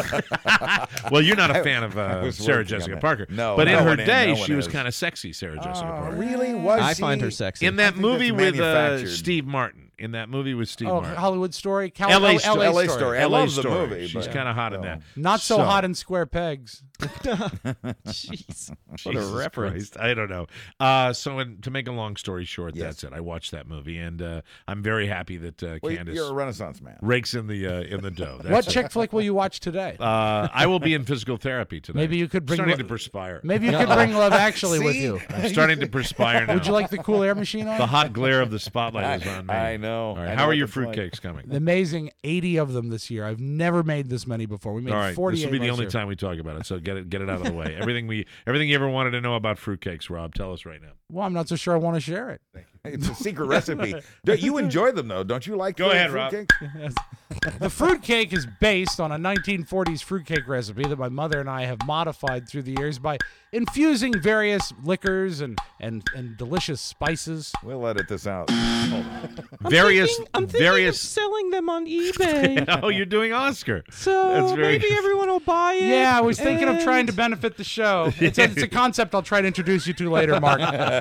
Well, you're not a fan of uh, was Sarah working on Jessica that. Parker. No, but in no her one is, day, no she one was is. kind of sexy, Sarah Jessica Oh, Parker. really? Was I she? find her sexy. In that think movie that's with uh, manufactured. Steve Martin. In that movie with Steve oh, Martin. Hollywood Story. Cal- L A oh, Story. L A Story. I L A love the Story. movie, She's but- kind of hot in no. that. Not so, So- hot in Square Pegs. Jeez. What a Jesus reference. Christ. I don't know. Uh, so, in, to make a long story short, Yes. that's it. I watched that movie, and uh, I'm very happy that uh, Well, Candace you're a Renaissance man. rakes in the uh, in the dough. That's What it. chick flick will you watch today? Uh, I will be in physical therapy today. Maybe you could bring starting lo- to perspire. Maybe you could bring Love Actually with See? you. I'm starting to perspire now. Would you like the cool air machine on? the hot glare of the spotlight is on me. I know. All right, I how know are what your it's like. fruitcakes coming? The amazing eighty of them this year. I've never made this many before. We made All right, forty-eight this will be the last only year. time we talk about it. So get it, get it out of the way. Everything we, everything you ever wanted to know about fruitcakes, Rob, tell us right now. Well, I'm not so sure I want to share it. It's a secret recipe. Do- You enjoy them though, don't you? Like Go fruit- ahead, Rob. fruitcakes? The fruitcake is based on a nineteen forties fruitcake recipe that my mother and I have modified through the years by infusing various liquors and, and, and delicious spices. We'll edit this out. various, Thinking- I'm thinking various. of selling them on eBay. oh, you're doing Oscar. So That's very- maybe everyone will buy it. Yeah, I was thinking of trying to and- benefit the show. It's a, it's a concept I'll try to introduce you to later, Mark.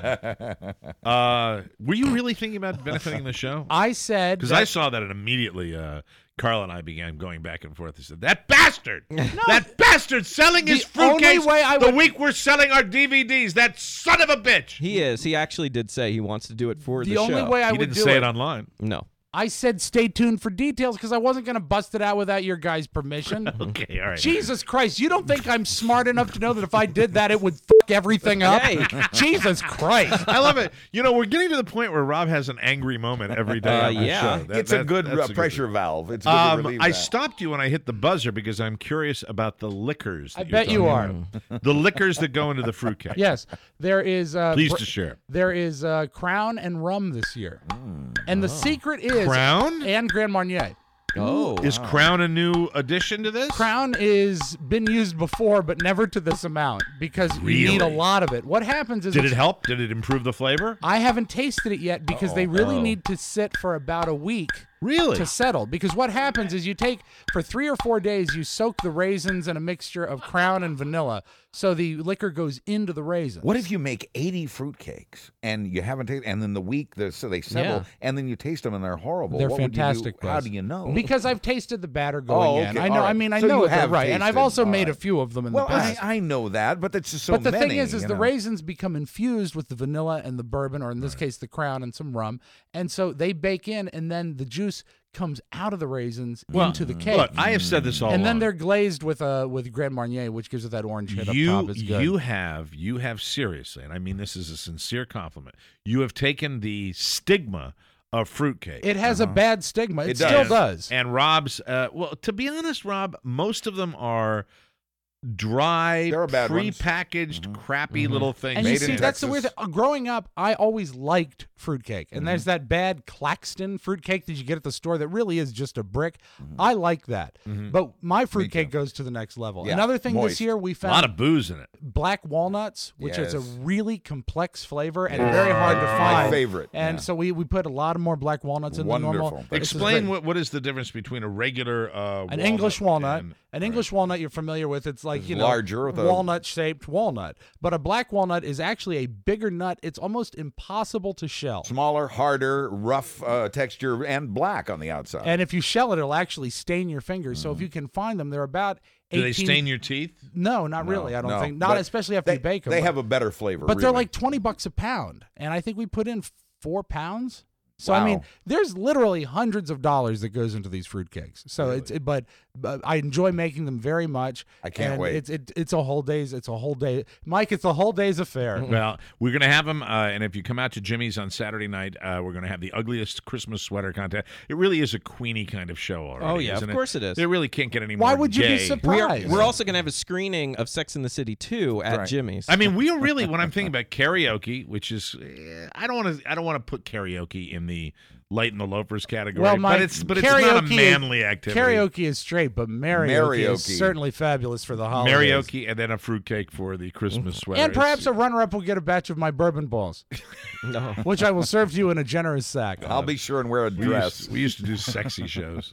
Uh, were you really thinking about benefiting the show? I said Because that- I saw that, and immediately uh, Carl and I began going back and forth. He said, "That bastard! That bastard selling his The only fruitcakes way I the would- week we're selling our D V Ds. That son of a bitch!" He is. He actually did say he wants to do it for the, the only show. way I He would didn't do say it. it online. No. I said stay tuned for details because I wasn't going to bust it out without your guys' permission. Okay, all right. Jesus Christ, you don't think I'm smart enough to know that if I did that, it would fuck everything up? Hey. Jesus Christ. I love it. You know, we're getting to the point where Rob has an angry moment every day. Uh, on the yeah. show. That- It's a that- good that's uh, a good- pressure valve. It's good to Um, relieve I that. stopped you when I hit the buzzer because I'm curious about the liquors. I that bet you're you talking are. about. The liquors that go into the fruitcake. Yes, there is. Uh, Please br- to share. There is uh, Crown and rum this year, and the secret is Mm. Crown? and Grand Marnier. Oh. Is Crown a new addition to this? Crown is been used before, but never to this amount because you need a Really? lot of it. What happens is Did it it's- help? Did it improve the flavor? I haven't tasted it yet because they really Oh. need to sit for about a week Really? to settle. Because what happens is you take, for three or four days, you soak the raisins in a mixture of Crown and vanilla, so the liquor goes into the raisins. What if you make eighty fruitcakes and you haven't tasted, and then the week the, so they settle, Yeah. and then you taste them and they're horrible? They're What would you do? fantastic. How Buzz. do you know? Because I've tasted the batter going Oh, in. okay. I know. All right. I mean, I So know you if they're have right, and I've tasted. also All made a right. few of them in well, the past. I, I know that, but that's just so but the many. thing is, is you the know? raisins become infused with the vanilla and the bourbon, or in this case, the Crown and some rum, and so they bake in, and then the juice comes out of the raisins Well, into the cake. Look, I have said this all and then along. they're glazed with uh with Grand Marnier, which gives it that orange hit you, up top. It's good. You have, you have seriously, and I mean this is a sincere compliment. You have taken the stigma of fruitcake. it has a bad stigma. It, It still does. does. And Rob's, uh, well, to be honest, Rob, most of them are dry, There are bad ones. prepackaged, Mm-hmm. crappy Mm-hmm. little things. And Made you in see, that's the weird thing. Texas. Uh, Growing up, I always liked fruitcake. And Mm-hmm. there's that bad Claxton fruitcake that you get at the store that really is just a brick. Mm-hmm. I like that. But my fruitcake goes to the next level. Yeah, Another thing moist. this year, we A found lot of booze in it. black walnuts, which is a Yes. really complex flavor and very hard to My find. favorite, And yeah. so we, we put a lot of more black walnuts in Wonderful. the normal. But This is Explain great. what, what is the difference between a regular uh, An English walnut. and- An English walnut you're familiar with. It's like, It's you know, larger with a- walnut-shaped walnut. But a black walnut is actually a bigger nut. It's almost impossible to shell. Smaller, harder, rough uh, texture, and black on the outside. And if you shell it, it'll actually stain your fingers. So if you can find them, they're about Do they eighteen stain your teeth? No, not really. I don't no, think. Not but especially after they, you bake them. They but, have a better flavor. but they're really. like twenty bucks a pound. And I think we put in four pounds. So I Wow. mean, there's literally hundreds of dollars that goes into these fruitcakes. So it's it, but, but I enjoy making them very much. I can't and wait. It's it, it's a whole day's it's a whole day, Mike. It's a whole day's affair. Well, we're going to have them, uh, and if you come out to Jimmy's on Saturday night, uh, we're going to have the ugliest Christmas sweater contest. It really is a Queenie kind of show already. Oh, yeah, isn't of course it is. It really can't get any Why more would you be gay. surprised? We are, we're also going to have a screening of Sex in the City two at Right. Jimmy's. I mean, we are really when I'm thinking about karaoke, which is eh, I don't want to I don't want to put karaoke in the light and the loafers category, Well, Mike, but it's but it's not a karaoke is- manly activity. Karaoke is straight, but karaoke, is Karaoke. certainly fabulous for the holidays. Karaoke and then a fruitcake for the Christmas sweater. And perhaps It's- a runner-up will get a batch of my bourbon balls, no. which I will serve to you in a generous sack. I'll be sure and wear a we dress. used, we used to do sexy shows.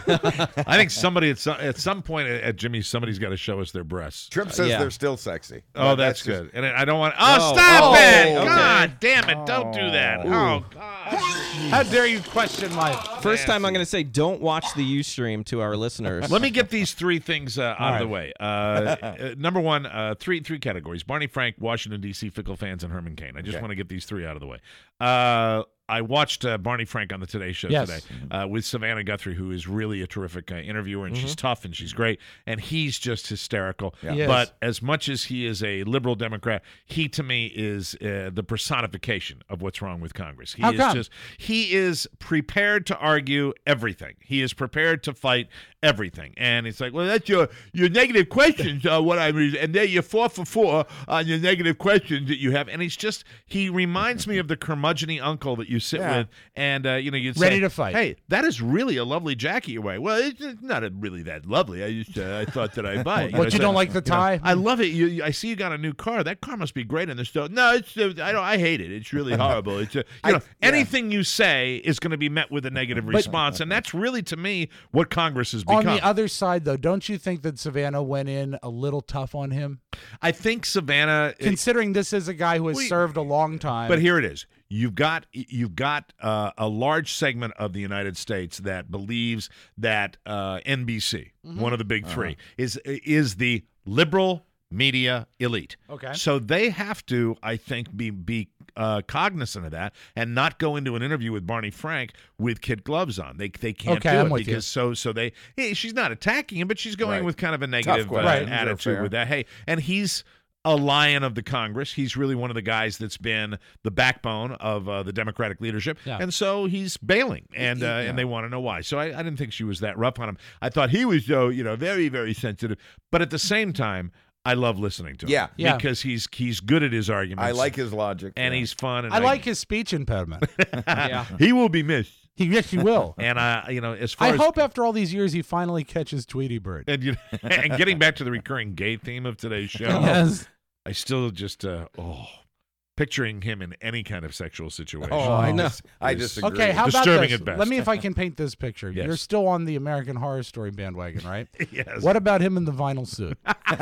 I think somebody at some, at some point at Jimmy's, somebody's got to show us their breasts. Trip says Yeah. they're still sexy. Oh, But that's, just- good. And I don't want. Oh, Oh, stop oh, it! okay. God damn it! Don't do that. Oh God! How dare you question my... First time I'm going to say don't watch the Ustream to our listeners. Let me get these three things uh, out All of the way. Uh, uh, number one, uh, three three categories: Barney Frank, Washington D C Fickle fans, and Herman Cain. I just Okay. want to get these three out of the way. Uh, I watched uh, Barney Frank on the Today Show Yes. today uh, with Savannah Guthrie, who is really a terrific uh, interviewer, and she's tough and she's great, and he's just hysterical. Yeah. He is. But as much as he is a liberal Democrat, he to me is uh, the personification of what's wrong with Congress. He How is come? just he is prepared to argue everything. He is prepared to fight everything, and it's like, well, that's your your negative questions. Uh, what I mean, and then you're four for four on your negative questions that you have, and he's just he reminds me of the curmudgeon-y uncle that you sit Yeah. with, and uh, you know you'd Ready say, to fight. Hey, that is really a lovely jacket you're wearing. Well, it's it's not really that lovely. I just uh, I thought that I'd buy it. What, you so- don't like the you know, tie? I love it. You, you- I see you got a new car. That car must be great in the store. No, it's uh, I don't. I hate it. It's really horrible. It's uh, you I- know yeah. anything you say is going to be met with a negative response, and that's really to me what Congress has On become. the other side, though, don't you think that Savannah went in a little tough on him? I think Savannah. Considering this is a guy who has We- served a long time. But here it is. You've got you've got uh, a large segment of the United States that believes that uh, N B C, Mm-hmm. one of the big three, is is the liberal media elite. Okay. So they have to, I think, be be uh, cognizant of that and not go into an interview with Barney Frank with kid gloves on. They they can't Okay, do I'm it with you. because so so they hey, she's not attacking him, but she's going Right. with kind of a negative uh, questions. Right. They're attitude fair. with that. Hey, and he's a lion of the Congress. He's really one of the guys that's been the backbone of uh, the Democratic leadership, Yeah. and so he's bailing, and uh, and they want to know why. So I, I didn't think she was that rough on him. I thought he was, though, you know, very very sensitive, but at the same time, I love listening to him. Yeah. Yeah. because he's he's good at his arguments. I like his logic. and yeah. he's fun. And I like his speech impediment. Yeah. he will be missed. He yes, he will. And uh, you know, as far I as hope after all these years he finally catches Tweety Bird. and, you and getting back to the recurring gay theme of today's show. Yes. I still just uh, oh, picturing him in any kind of sexual situation. Oh, I know. is- I is disagree. Okay, how about disturbing this? at best. Let me if I can paint this picture. Yes. You're still on the American Horror Story bandwagon, right? Yes. What about him in the vinyl suit?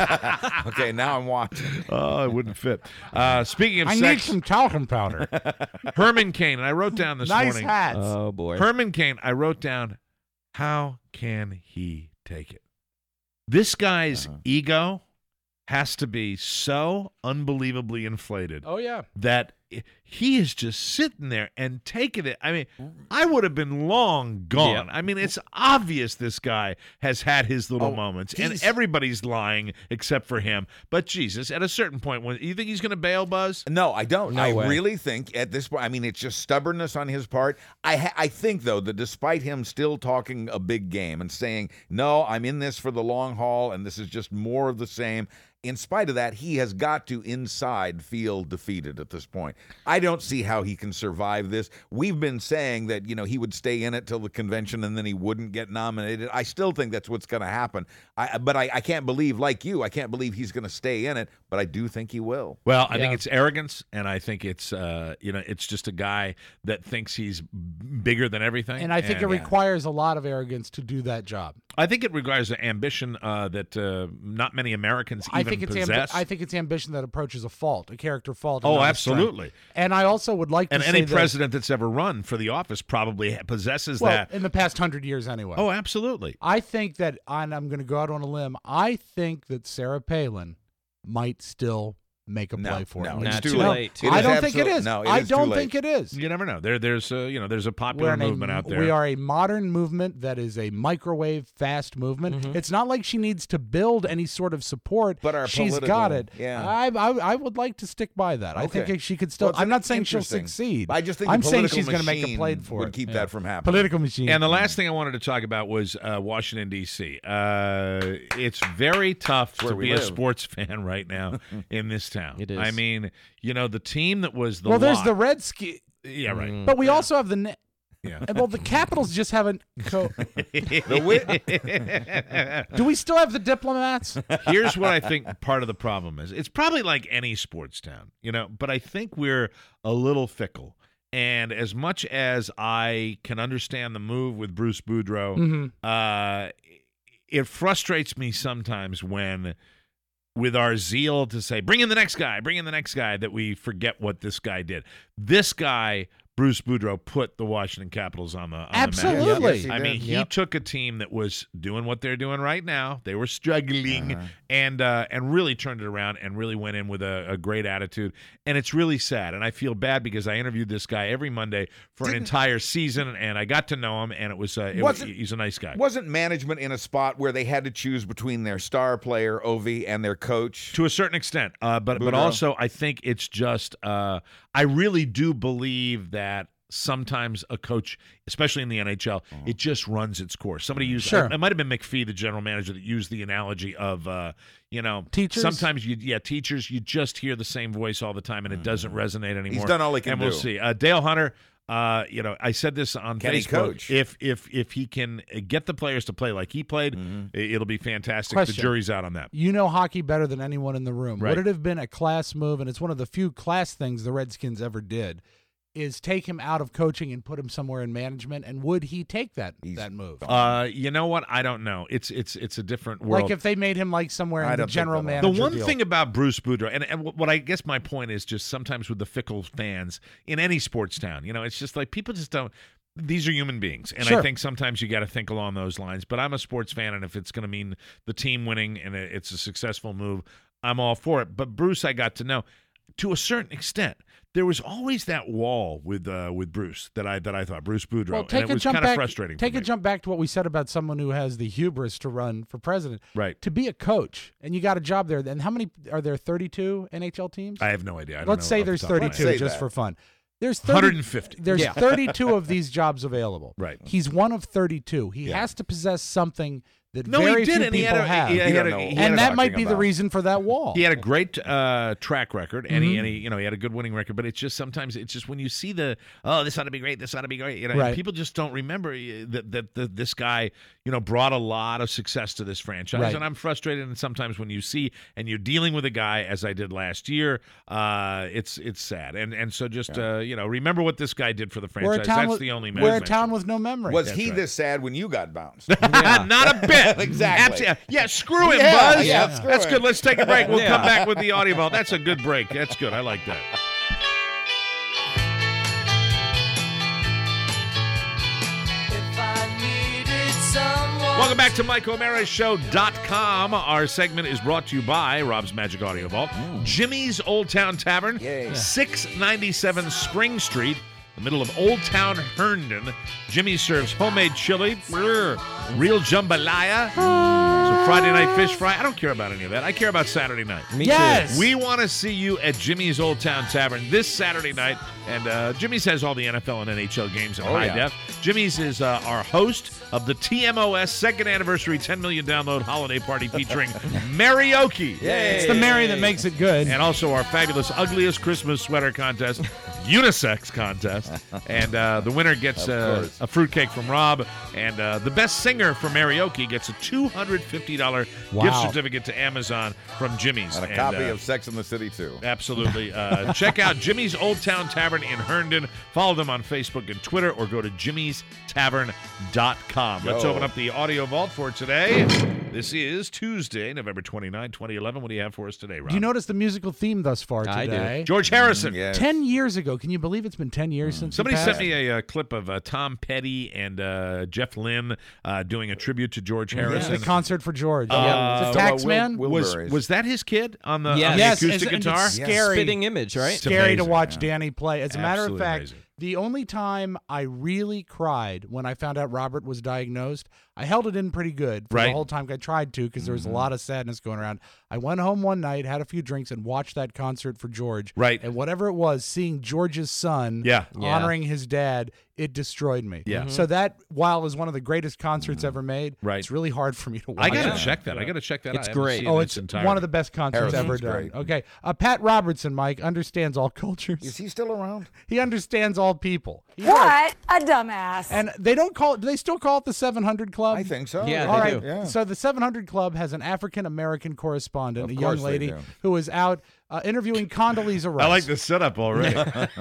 Okay, now I'm watching. Oh, it wouldn't fit. Uh, speaking of I need sex, some talcum powder. Herman Cain, and I wrote down this nice morning. hats. Oh, boy. Herman Cain, I wrote down, how can he take it? This guy's ego has to be so unbelievably inflated oh yeah. that he is just sitting there and taking it. I mean, I would have been long gone. Yeah. I mean, it's obvious this guy has had his little Oh, moments, and he's- everybody's lying except for him. But Jesus, at a certain point, when you think he's going to bail, Buzz? No, I don't. No I way. really think at this point, I mean, it's just stubbornness on his part. I ha- I think, though, that despite him still talking a big game and saying, no, I'm in this for the long haul and this is just more of the same, in spite of that, he has got to inside feel defeated at this point. I don't see how he can survive this. We've been saying that, you know, he would stay in it till the convention and then he wouldn't get nominated. I still think that's what's going to happen. I, but I, I can't believe, like you, I can't believe he's going to stay in it, but I do think he will. Well, I Yeah. think it's arrogance, and I think it's uh, you know, it's just a guy that thinks he's bigger than everything. And I think it yeah. requires a lot of arrogance to do that job. I think it requires an ambition uh, that uh, not many Americans I even think it's ambi- possess. I think it's ambition that approaches a fault, a character fault. and Oh, not a strength. absolutely. And I also would like to and say any that- president that's ever run for the office probably ha- possesses well, that. in the past hundred years anyway. Oh, absolutely. I think that, and I'm going to go out on a limb, I think that Sarah Palin might still make a No, play for no, it. it's Nah, too too late. late. It I is don't think it absolute- is. no, it I is too don't late. think it is. You never know. There, there's a you know, there's a We're popular in a- movement out there. We are a modern movement that is a microwave fast movement. Mm-hmm. It's not like she needs to build any sort of support. But our she's political- got it. yeah. I, I I would like to stick by that. I Okay. think she could still. Well, it's I'm not saying she'll interesting. succeed. I just think I'm the saying political she's going to make a machine play for would it. keep Yeah. that from happening. Political machine. And the last thing I wanted to talk about was uh, Washington, D C Uh, it's very tough where to we be a live. sports fan right now in this town. It is. I mean, you know, the team that was the well, there's lot- the Redskins, Yeah, right. but we also have the. Ne- Yeah. and, well, the Capitals just haven't. Co- The Do we still have the Diplomats? Here's what I think part of the problem is. It's probably like any sports town, you know, but I think we're a little fickle. And as much as I can understand the move with Bruce Boudreau, Mhm. uh, it frustrates me sometimes when, with our zeal to say, bring in the next guy, bring in the next guy, that we forget what this guy did. This guy, Bruce Boudreau, put the Washington Capitals on the, on Absolutely. the map. Yes, he I did. mean, he Yep. took a team that was doing what they're doing right now. They were struggling Uh-huh. and uh, and really turned it around and really went in with a, a great attitude. And it's really sad. And I feel bad because I interviewed this guy every Monday for an Didn't- entire season, and I got to know him, and it was, uh, it was Wasn't- he's a nice guy. Wasn't management in a spot where they had to choose between their star player, Ovi, and their coach? To a certain extent, uh, but but Boudreaux. also I think it's just uh, I really do believe that sometimes a coach, especially in the N H L, it just runs its course. Somebody used Sure. it might have been McPhee, the general manager, that used the analogy of uh, you know Teachers? Sometimes you yeah teachers you just hear the same voice all the time and it doesn't resonate anymore. done all he can and we'll do. see. Uh, Dale Hunter. Uh, you know, I said this on Can he Facebook. coach? If if if he can get the players to play like he played, it- it'll be fantastic. Question. The jury's out on that. You know hockey better than anyone in the room. Right. Would it have been a class move, and it's one of the few class things the Redskins ever did, is take him out of coaching and put him somewhere in management? And would he take that that move? Uh, you know what? I don't know. It's it's it's a different world. Like if they made him like somewhere I in the don't think general that'll manager The one deal. thing about Bruce Boudreau, and, and what I guess my point is just sometimes with the fickle fans in any sports town, you know, it's just like people just don't. These are human beings, and I Sure. think sometimes you got to think along those lines. But I'm a sports fan, and if it's going to mean the team winning and it- it's a successful move, I'm all for it. But Bruce, I got to know to a certain extent. There was always that wall with uh, with Bruce that I that I thought Bruce Boudreau, Well, take and it a was jump kind of back. frustrating. Take for a me. jump back to what we said about someone who has the hubris to run for president. Right. To be a coach, and you got a job there. And how many are there? thirty-two N H L teams. I have no idea. I don't Let's know say off the there's top of my head. thirty-two, Say just that. for fun. There's thirty, one hundred fifty. There's Yeah. thirty-two of these jobs available. Right. He's one of thirty-two. He Yeah. has to possess something that No, very he did, few and he people had a, have. he, You had don't a, know. he And had and a- that talking might be the about. reason for that wall. He had a great uh, track record, and Mm-hmm. he and he, you know, he had a good winning record. But it's just sometimes it's just when you see the oh, this ought to be great, this ought to be great. You know, Right. people just don't remember uh, that, that that this guy, you know, brought a lot of success to this franchise. Right. And I'm frustrated. And sometimes when you see and you're dealing with a guy as I did last year, uh, it's it's sad. And and so just uh, you know, remember what this guy did for the We're a franchise. town That's with, the only we're a message. town with no memory. Was That's he right. this sad when you got bounced? Not a bit. Exactly. Abso- Yeah, screw him, Yeah, Buzz. yeah, screw That's him. good. Let's take a break. We'll Yeah. come back with the audio ball. That's a good break. That's good. I like that. If I needed someone Welcome back to Mike O'Mara Show dot com. Our segment is brought to you by Rob's Magic Audio Vault, Jimmy's Old Town Tavern, six ninety-seven Spring Street, the middle of Old Town Herndon. Jimmy serves homemade chili, brr, real jambalaya, some Friday night fish fry. I don't care about any of that. I care about Saturday night. Me Yes. too. We want to see you at Jimmy's Old Town Tavern this Saturday night. And uh, Jimmy's has all the N F L and N H L games in Oh, high yeah. def. Jimmy's is uh, our host of the T M O S second anniversary ten million download holiday party featuring Marioki. It's the Mary that makes it good. And also our fabulous Ugliest Christmas Sweater Contest, unisex contest. And uh, the winner gets uh, course. a fruitcake from Rob. And uh, the best singer for Marioki gets a two hundred fifty dollars Wow. gift certificate to Amazon from Jimmy's. And a copy uh, of Sex in the City, too. Absolutely. Uh, check out Jimmy's Old Town Tavern in Herndon. Follow them on Facebook and Twitter, or go to jimmys tavern dot com. Let's Yo. open up the audio vault for today. This is Tuesday, November twenty-ninth, twenty eleven. What do you have for us today, Rob? Do you notice the musical theme thus far I do. today? George Harrison. Yes. Ten years ago. Can you believe it's been ten years since he Somebody passed? sent me a, uh clip of uh, Tom Petty and uh, Jeff Lynne uh, doing a tribute to George Harrison. The concert for George. Uh, the tax man. Will- Was Wilburys. was that his kid on the, Yes. on the Yes, acoustic and- and guitar? it's scary. Spitting image, right? Scary to amazing, watch yeah. Danny play. As a matter of Absolutely fact, amazing. the only time I really cried when I found out Robert was diagnosed, I held it in pretty good for Right. the whole time I tried to, because there was a lot of sadness going around. I went home one night, had a few drinks, and watched that concert for George. Right. And whatever it was, seeing George's son Yeah. Yeah. honoring his dad, it destroyed me. Yeah. Mhm. So that, while it was one of the greatest concerts ever made, Right. it's really hard for me to watch. I gotta it. check that. I gotta check that It's out. I haven't great. seen Oh, it it's entirely. one of the best concerts Harrison's ever done. great. Okay. Uh, Pat Robertson, Mike, understands all cultures. Is he still around? He understands all people. He's What a dumbass. And they don't call it, do they still call it the seven hundred Club? I think so. Yeah, All they right. do. Yeah. So the seven hundred Club has an African American correspondent, Of a young course they lady do. who is out uh, interviewing Condoleezza Rice. I like the setup already.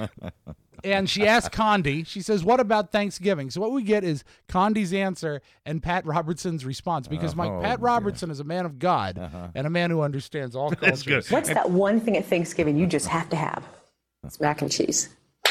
And she asked Condi, she says, "What about Thanksgiving?" So what we get is Condi's answer and Pat Robertson's response, because Mike Oh, Pat dear. Robertson is a man of God and a man who understands all cultures. good. What's that one thing at Thanksgiving you just have to have? It's mac and cheese.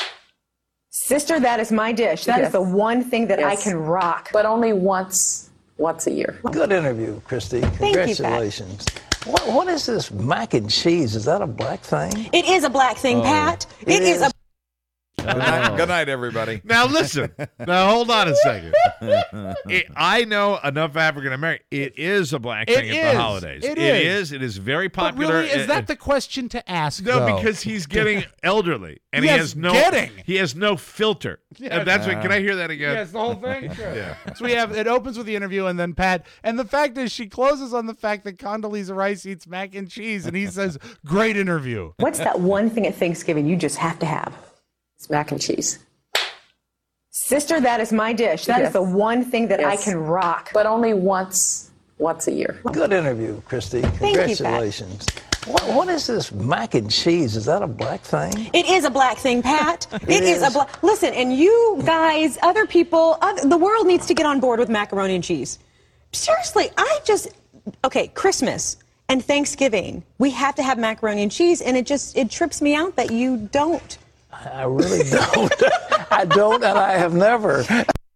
Sister, that is my dish. That is Yes. the one thing that I Yes. can rock. But only once, once a year. Good interview, Christy. you, Pat. Congratulations. What, what is this mac and cheese? Is that a black thing? It is a black thing, Pat. It it is. is. a Good night, good night, everybody. Now listen. Now hold on a second. It- I know enough African American. It is a black It thing at is. the holidays. It It is. is. It is very But popular. really, is Uh, that the question to ask? no, though? because he's getting elderly and he Yes, has no getting. he has no filter. Yes. And that's what. Can I hear that again? Yes, the whole thing. Sure. Yeah. So we have it opens with the interview, and then Pat. And the fact is, she closes on the fact that Condoleezza Rice eats mac and cheese, and he says, "Great interview." What's that one thing at Thanksgiving you just have to have? It's mac and cheese. Sister, that is my dish. That is Yes. the one thing that I Yes. can rock. But only once, once a year. Good interview, Christy. you, Pat. Congratulations. What, what is this mac and cheese? Is that a black thing? It is a black thing, Pat. it is. is. a black. Listen, and you guys, other people, other, the world needs to get on board with macaroni and cheese. Seriously, I just okay. Christmas and Thanksgiving, we have to have macaroni and cheese, and it just it trips me out that you don't. I really don't. I don't, and I have never.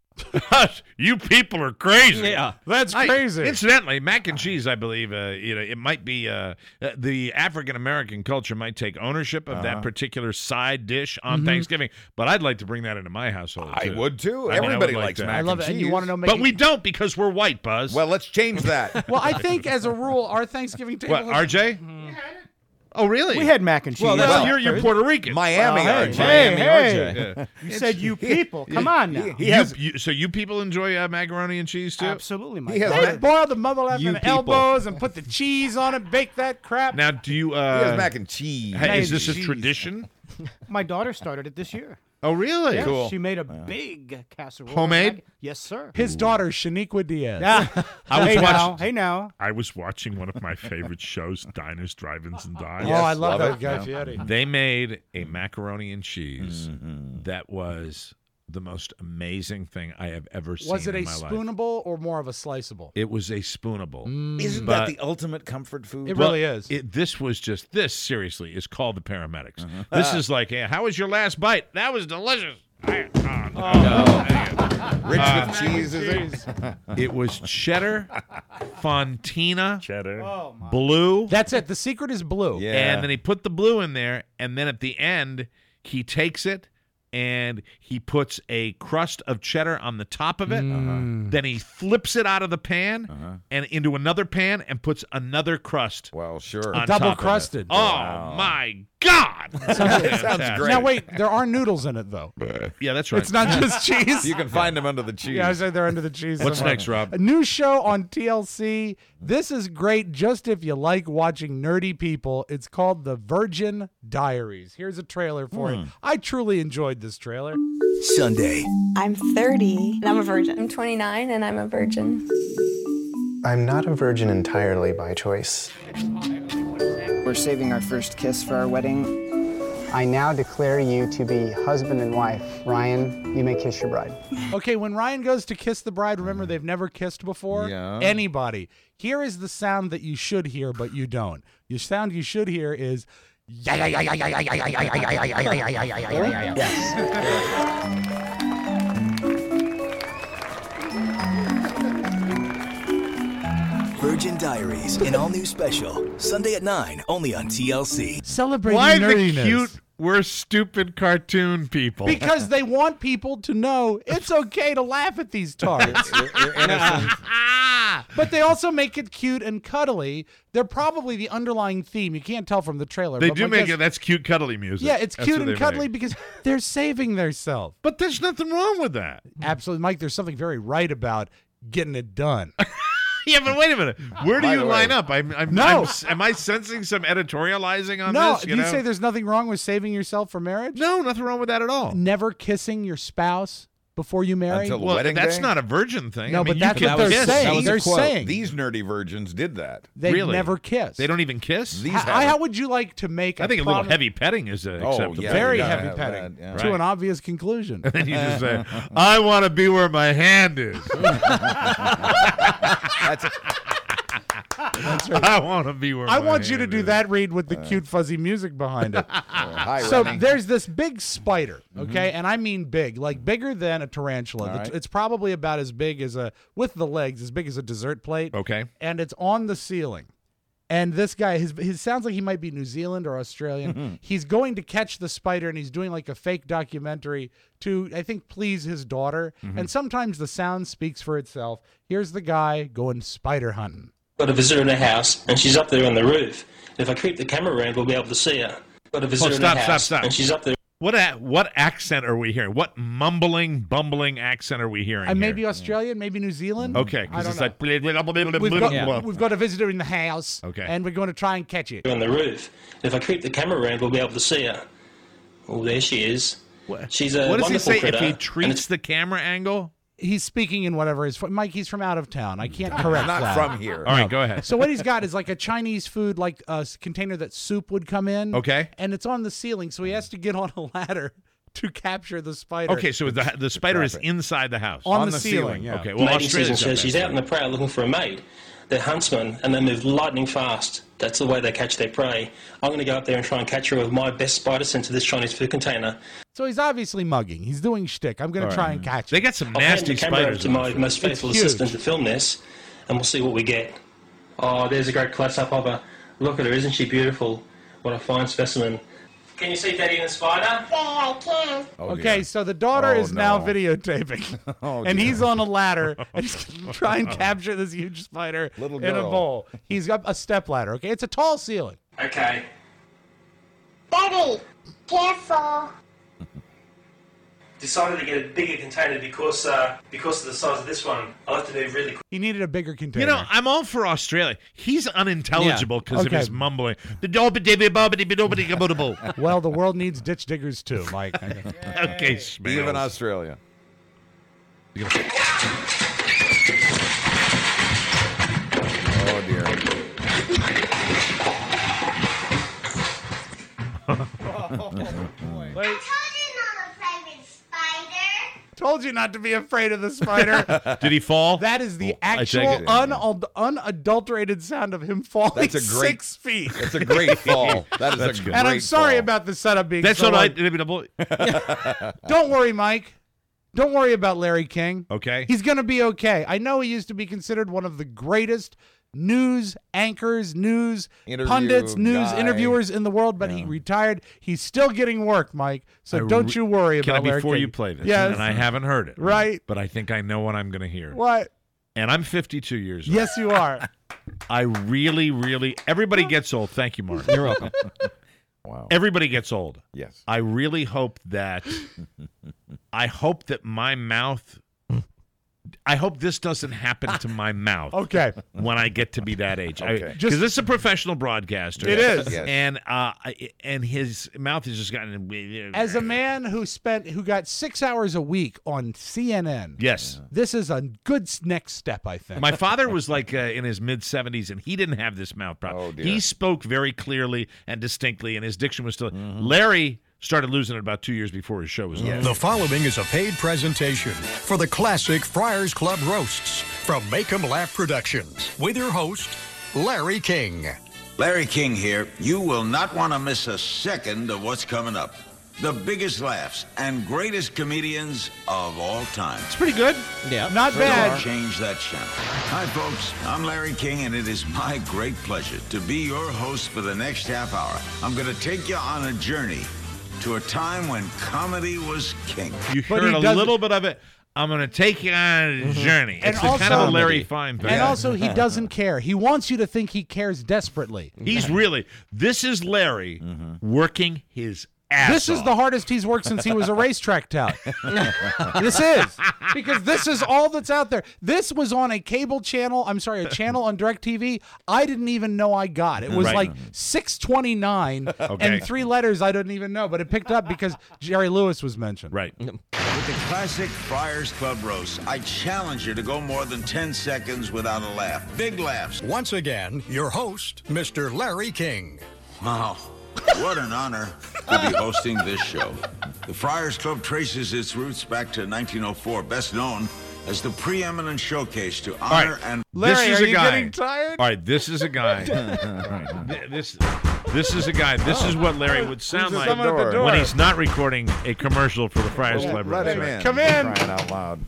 You people are crazy. Yeah. That's I- crazy. incidentally, mac and cheese, I believe, uh, you know, it might be uh, uh, the African American culture might take ownership of that particular side dish on Thanksgiving. But I'd like to bring that into my household. I too. would too. I mean, I Everybody would like likes that. mac I love and it. And cheese. you want to know? But we don't because we're white, Buzz. Well, let's change that. Well, I think as a rule, our Thanksgiving table. what, has- R J? Oh, really? We had mac and cheese. Well, that's, Well, you're, you're Puerto Rican. Miami, Well, R hey, J. hey, Miami hey. R J. Yeah. You said you people. Come on now. He You, has. you, so you people enjoy uh, macaroni and cheese too? Absolutely, Mike. He has, They mac, boil the mother You effing people. elbows and put the cheese on it, bake that crap. Now, do you? he Uh, has mac and cheese. hey, is this a cheese. tradition? My daughter started it this year. Oh, really? Yeah, Cool. She made a big casserole. Homemade? Mac- Yes, sir. His daughter, Shaniqua Diaz. Yeah. I was hey watching- now. Hey now. I was watching one of my favorite shows, Diners, Drive-Ins, and Dives. Oh, I love, love that it. guy Fieri. They made a macaroni and cheese Mm-hmm. that was the most amazing thing I have ever seen Was it a in my life. spoonable or more of a sliceable? It was a spoonable. Isn't But- that the ultimate comfort food? It Well, really is. It, this was just, this seriously is called the paramedics. Uh-huh. This is like, hey, how was your last bite? That was delicious. I- oh, no. Rich Uh, with cheese, is it? It was cheddar, Fontina, cheddar, Oh, my. blue. That's it. The secret is blue. Yeah. And then he put the blue in there, and then at the end, he takes it and he puts a crust of cheddar on the top of it. Mm. Then he flips it out of the pan Uh-huh. and into another pan and puts another crust. Well, sure. on Double top of it. crusted. Oh Wow. my God! Sounds great. Now wait, there are noodles in it though. Yeah, that's right. It's not just cheese. You can find them under the cheese. Yeah, I said they're under the cheese. What's somewhere. next, Rob? A new show on T L C. This is great just if you like watching nerdy people. It's called The Virgin Diaries. Here's a trailer for it. I truly enjoyed this trailer. Sunday. I'm thirty and I'm a virgin. I'm twenty-nine and I'm a virgin. I'm not a virgin entirely by choice. We're saving our first kiss for our wedding. I now declare you to be husband and wife. Ryan, you may kiss your bride. Okay, when Ryan goes to kiss the bride, remember they've never kissed before? Yeah. Anybody. Here is the sound that you should hear, but you don't. The sound you should hear is Virgin Diaries, an all-new special. Sunday at nine, only on T L C. Celebrating Why nerdiness. the cute, we're stupid cartoon people? Because they want people to know it's okay to laugh at these tarts. You're, you're innocent. But they also make it cute and cuddly. They're probably the underlying theme. You can't tell from the trailer. They but do my make guess- it. That's cute, cuddly music. Yeah, it's That's cute what and they cuddly make. because they're saving themselves. But there's nothing wrong with that. Absolutely, Mike. There's something very right about getting it done. Yeah, but wait a minute. Where do By you the line way- up? I'm, I'm, No. I'm, am I sensing some editorializing on no, this? do you say there's nothing wrong with saving yourself for marriage? No, nothing wrong with that at all. Never kissing your spouse before you marry? Until the Well, wedding that's day? not a virgin thing. No, I mean, but you that's can what they're kiss. saying. That was a They're quote. saying These nerdy virgins did that. they Really? never kiss. They don't even kiss? These How, haven't. how would you like to make? I think a little product- heavy petting is uh, Oh, acceptable. yeah, very you gotta heavy have petting that, yeah. to Right. an obvious conclusion. And then you just say, I want to be where my hand is. That's a, That's right. I want to be where I my want you to hand do is. that read with the cute fuzzy music behind it. hi, So Remy. there's this big spider, okay, and I mean big, like bigger than a tarantula. All The- right. It's probably about as big as a, with the legs, as big as a dessert plate. Okay. And it's on the ceiling. And this guy, his, his sounds like he might be New Zealand or Australian. He's going to catch the spider, and he's doing like a fake documentary to, I think, please his daughter. And sometimes the sound speaks for itself. Here's the guy going spider hunting. Got a visitor in the house, and she's up there on the roof. If I creep the camera around, we'll be able to see her. Got a visitor Oh, in stop, the stop, house, stop. and she's up there. What a, what accent are we hearing? What mumbling, bumbling accent are we hearing Uh, here? maybe Australian, maybe New Zealand. Okay, I because don't it's know. like... Blah, blah, blah, blah, We've blah, got, blah. we've got a visitor in the house, Okay. and we're going to try and catch it. on the roof. If I creep the camera around, we'll be able to see her. Oh, there she is. She's a What does he wonderful say critter, if he and treats it's- the camera angle? He's speaking in whatever his Mike. He's from out of town. I can't correct Not that. from here. All right, go ahead. So what he's got is like a Chinese food, like a s- container that soup would come in. Okay. And it's on the ceiling, so he has to get on a ladder to capture the spider. Okay, so the the spider is inside the house. On, the, ceiling. Yeah. Okay, well, mating season, Australia's so got that she's out on too. the prowl looking for a mate. They're huntsmen, and they move lightning fast. That's the way they catch their prey. I'm going to go up there and try and catch her with my best spider sense of this Chinese food container. So he's obviously mugging. He's doing shtick. I'm going All to right. try and catch They him. got some I'll hand nasty the camera over spiders. to in my this. most faithful It's huge. assistant to film this, and we'll see what we get. Oh, there's a great close-up of her. Look at her, isn't she beautiful? What a fine specimen. Can you see Daddy and the spider? Yeah, I can. Oh, Okay, dear. so the daughter Oh, is now no. videotaping, Oh, and dear. he's on a ladder, and he's going to try and capture this huge spider Little in a girl. bowl. He's got a step ladder. Okay, it's a tall ceiling. Okay. Daddy, careful. Decided to get a bigger container because uh, because of the size of this one. I'll have to move really quick. He needed a bigger container. You know, I'm all for Australia. He's unintelligible because Okay. of his mumbling. Okay, Well, the world needs ditch diggers too, Mike. Smails. Even Australia. Oh, dear. Wait. Told you not to be afraid of the spider. Did he fall? That is the I take actual it. un- unadulterated sound of him falling That's a great- six feet. That's a great fall. That is That's a good. great And I'm sorry fall. about the setup being That's so all right. long. Don't worry, Mike. Don't worry about Larry King. Okay. He's going to be okay. I know he used to be considered one of the greatest news anchors, news Interview pundits, news guy. interviewers in the world, but he retired. He's still getting work, Mike. So I don't re- you worry Can about I, Larry before King. you play this, Yes. and I haven't heard it. Right. But I think I know what I'm going to hear. What? And I'm fifty-two years old. Yes, you are. I really, really, everybody gets old. Thank you, Mark. You're welcome. Wow. Everybody gets old. Yes. I really hope that, I hope that my mouth, I hope this doesn't happen to my mouth. Okay. When I get to be that age. Okay. Because Just- this is a professional broadcaster. It is. Yes. And, uh, I- and his mouth has just gotten. As a man who spent, who got six hours a week on C N N. Yes. This is a good s- next step, I think. My father was like uh, in his mid seventies, and he didn't have this mouth problem. Oh, dear. He spoke very clearly and distinctly, and his diction was still. Larry started losing it about two years before his show was over. The following is a paid presentation for the classic Friars Club Roasts from Make 'em Laugh Productions with your host, Larry King. Larry King here. You will not want to miss a second of what's coming up. The biggest laughs and greatest comedians of all time. It's pretty good. Yeah. Not So bad. don't change that channel. Hi, folks. I'm Larry King, and it is my great pleasure to be your host for the next half hour. I'm going to take you on a journey to a time when comedy was king. You But heard he a doesn't- little bit of it. I'm going to take you on a journey. And It's a also- kind of a Larry Fine thing. And also, he doesn't care. He wants you to think he cares desperately. He's really, this is Larry working his ass This is off. the hardest he's worked since he was a racetrack tout. This is. Because this is all that's out there. This was on a cable channel, I'm sorry, a channel on DirecTV I didn't even know I got. It was Right. like six twenty-nine Okay. and three letters I didn't even know, but it picked up because Jerry Lewis was mentioned. Right. With the classic Friars Club Roast, I challenge you to go more than ten seconds without a laugh. Big laughs. Once again, your host, Mister Larry King. Wow. What an honor to be hosting this show. The Friars Club traces its roots back to nineteen oh four, best known as the preeminent showcase to All right. honor and... Larry, this is are a you guy. getting tired? All right, this is a guy. Th- this this is a guy. This is what Larry would sound There's like someone at the door. when he's not recording a commercial for the Friars Club. Let him Roast. in. Come in. Crying out loud.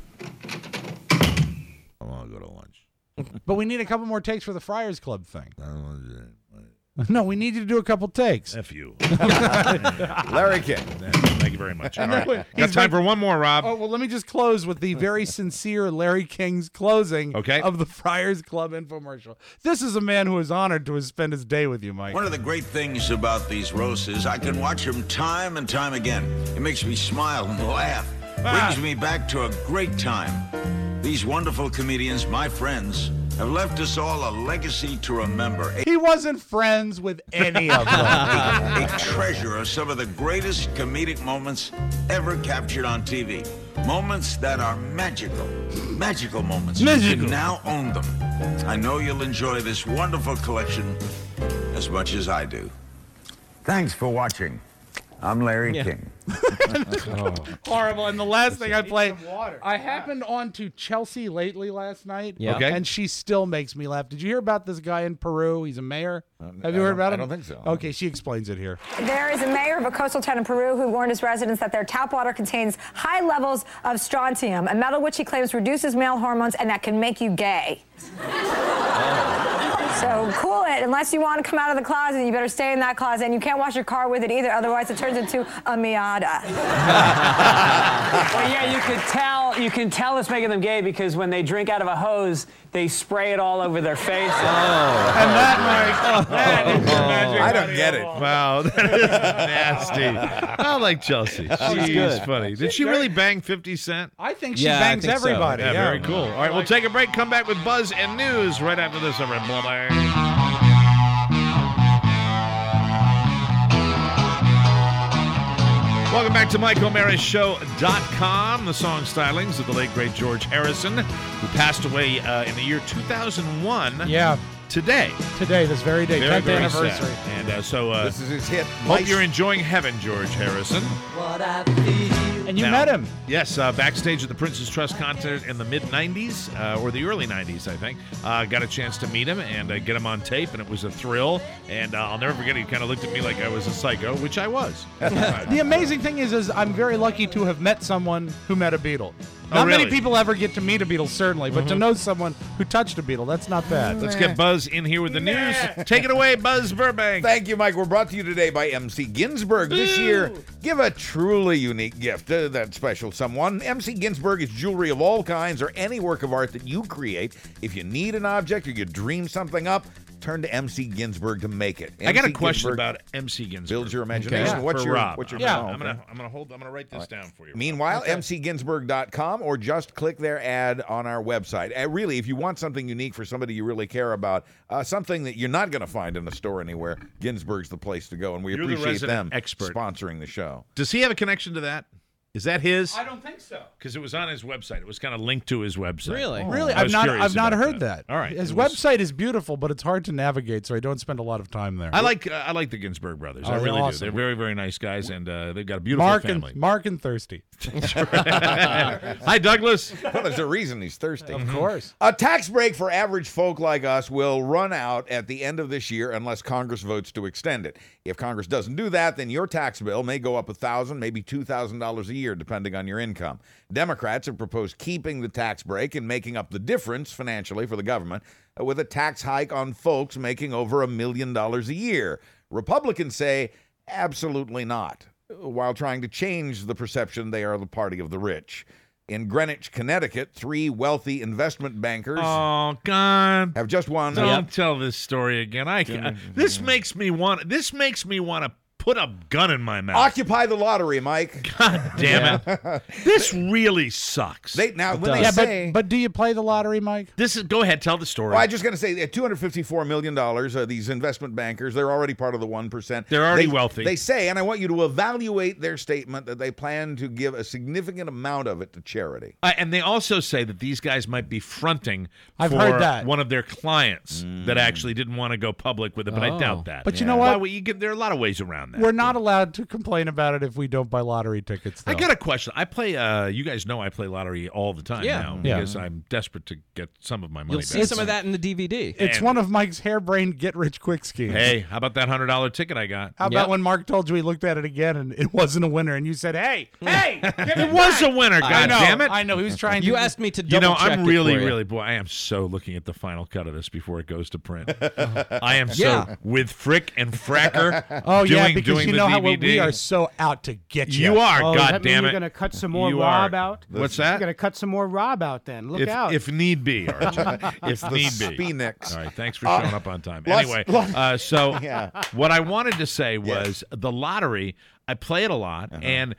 I want to go to lunch. But we need a couple more takes for the Friars Club thing. No, we need you to do a couple takes. F you. Larry King. Thank you very much. All And then right. he's Got time like- for one more, Rob. Oh, well, let me just close with the very sincere Larry King's closing Okay. of the Friars Club infomercial. This is a man who is honored to spend his day with you, Mike. One of the great things about these roasts is I can watch them time and time again. It makes me smile and laugh. Brings me back to a great time. These wonderful comedians, my friends, have left us all a legacy to remember. A, He wasn't friends with any of them. a treasure of some of the greatest comedic moments ever captured on T V. Moments that are magical. Magical moments. You Magical. can now own them. I know you'll enjoy this wonderful collection as much as I do. Thanks for watching. I'm Larry King. Horrible. And the last thing I played, I happened on to Chelsea Lately last night. Yeah. Okay. And she still makes me laugh. Did you hear about this guy in Peru? He's a mayor. Have you I heard don't- about I him? don't think so. Okay, she explains it here. There is a mayor of a coastal town in Peru who warned his residents that their tap water contains high levels of strontium, a metal which he claims reduces male hormones and that can make you gay. So cool it. Unless you want to come out of the closet, you better stay in that closet, and you can't wash your car with it either. Otherwise, it turns into a Miata. Well, yeah, you could tell. You can tell it's making them gay because when they drink out of a hose, they spray it all over their face. Oh. And that, Mike, that is your magic I don't money get it. ball. Wow, that is nasty. I like Chelsea. She's good. funny. Did she really bang fifty Cent? I think she Yeah, I bangs think so. everybody. Yeah, Yeah, very cool. All right, we'll take a break. Come back with Buzz and news right after this over at Blubber. Welcome back to Mike O'Mara Show dot com. The song stylings of the late, great George Harrison, who passed away uh, in the year two thousand one. Yeah. Today. Today, this very day, Very, tenth very anniversary. sad. And uh, so uh, This is his hit. hope you're enjoying heaven, George Harrison. What I feel And you Now, met him. Yes, uh, backstage at the Prince's Trust concert in the mid nineties, uh, or the early nineties, I think. Uh, got a chance to meet him and uh, get him on tape, and it was a thrill. And uh, I'll never forget, he kind of looked at me like I was a psycho, which I was. The amazing thing is, is I'm very lucky to have met someone who met a Beatle. Oh, Not really? many people ever get to meet a Beatle, certainly, but to know someone who touched a Beatle, that's not bad. Let's get Buzz in here with the news. Take it away, Buzz Burbank. Thank you, Mike. We're brought to you today by M C Ginsburg. This year, give a truly unique gift to that special someone. M C Ginsburg is jewelry of all kinds or any work of art that you create. If you need an object or you dream something up, turn to M C Ginsburg to make it. I got a M C question Ginsburg about M C Ginsburg. Builds your imagination. Okay. What's For your Rob. what's your yeah? oh, I'm okay. gonna I'm gonna hold. I'm gonna write this down for you. Meanwhile, M C Ginsburg dot com or just click their ad on our website. Uh, really, if you want something unique for somebody you really care about, uh, something that you're not going to find in the store anywhere, Ginsburg's the place to go, and we You're the appreciate resident them expert. sponsoring the show. Does he have a connection to that? Is that his? I don't think so. Because it was on his website. It was kind of linked to his website. Really? Really, I I've was not, curious I've not about heard that. All right. His It was- website is beautiful, but it's hard to navigate, so I don't spend a lot of time there. I like uh, I like the Ginsburg brothers. Oh, I they're really awesome. do. They're very very nice guys, and uh, they've got a beautiful Mark family. and Mark and Thirsty. Hi, Douglas. Well, there's a reason he's thirsty. Of course. A tax break for average folk like us will run out at the end of this year unless Congress votes to extend it. If Congress doesn't do that, then your tax bill may go up one thousand dollars, maybe two thousand dollars a year, depending on your income. Democrats have proposed keeping the tax break and making up the difference financially for the government uh, with a tax hike on folks making over a million dollars a year. Republicans say absolutely not, while trying to change the perception they are the party of the rich. In Greenwich, Connecticut, three wealthy investment bankers Oh God! have just won. Don't tell this story again. I can't. This makes me want. This makes me want to put a gun in my mouth. Occupy the lottery, Mike. God damn it! This really sucks. They now when they Yeah, say. but, but do you play the lottery, Mike? This is. Go ahead. Tell the story. Well, I'm just going to say at two hundred fifty-four million dollars, uh, these investment bankers, they're already part of the one percent. They're already they, wealthy. They say, and I want you to evaluate their statement, that they plan to give a significant amount of it to charity. Uh, and they also say that these guys might be fronting I've for heard that. one of their clients Mm. that actually didn't want to go public with it, but I Oh. doubt that. But you know what? Why, you can, there are a lot of ways around that. We're not allowed to complain about it if we don't buy lottery tickets, though. I got a question. I play. Uh, you guys know I play lottery all the time Yeah. now Yeah. because I'm desperate to get some of my money You'll back. see some of that in the D V D. It's And- one of Mike's harebrained get-rich-quick schemes. Hey, how about that hundred dollar ticket I got? How Yep. about when Mark told you he looked at it again and it wasn't a winner, and you said, "Hey, hey, give It was a winner. I God know, damn it! I know. He was trying. You to... asked me to You double know, check I'm it really, for you. really, boy, I am so looking at the final cut of this before it goes to print. I am so Yeah. with Frick and Fracker. Oh doing, yeah, because doing you the know how D V D. we are so out to get you. You are. Oh, God does that mean damn you're it! going to cut some more You Rob are. out? What's You're that? going to cut some more Rob out then. Look if, out. if need be, Archie. if the need be. Speenix. All right, thanks for showing up on time. Los- Anyway, Los- uh, so Yeah. what I wanted to say was the lottery, I play it a lot, Uh-huh. and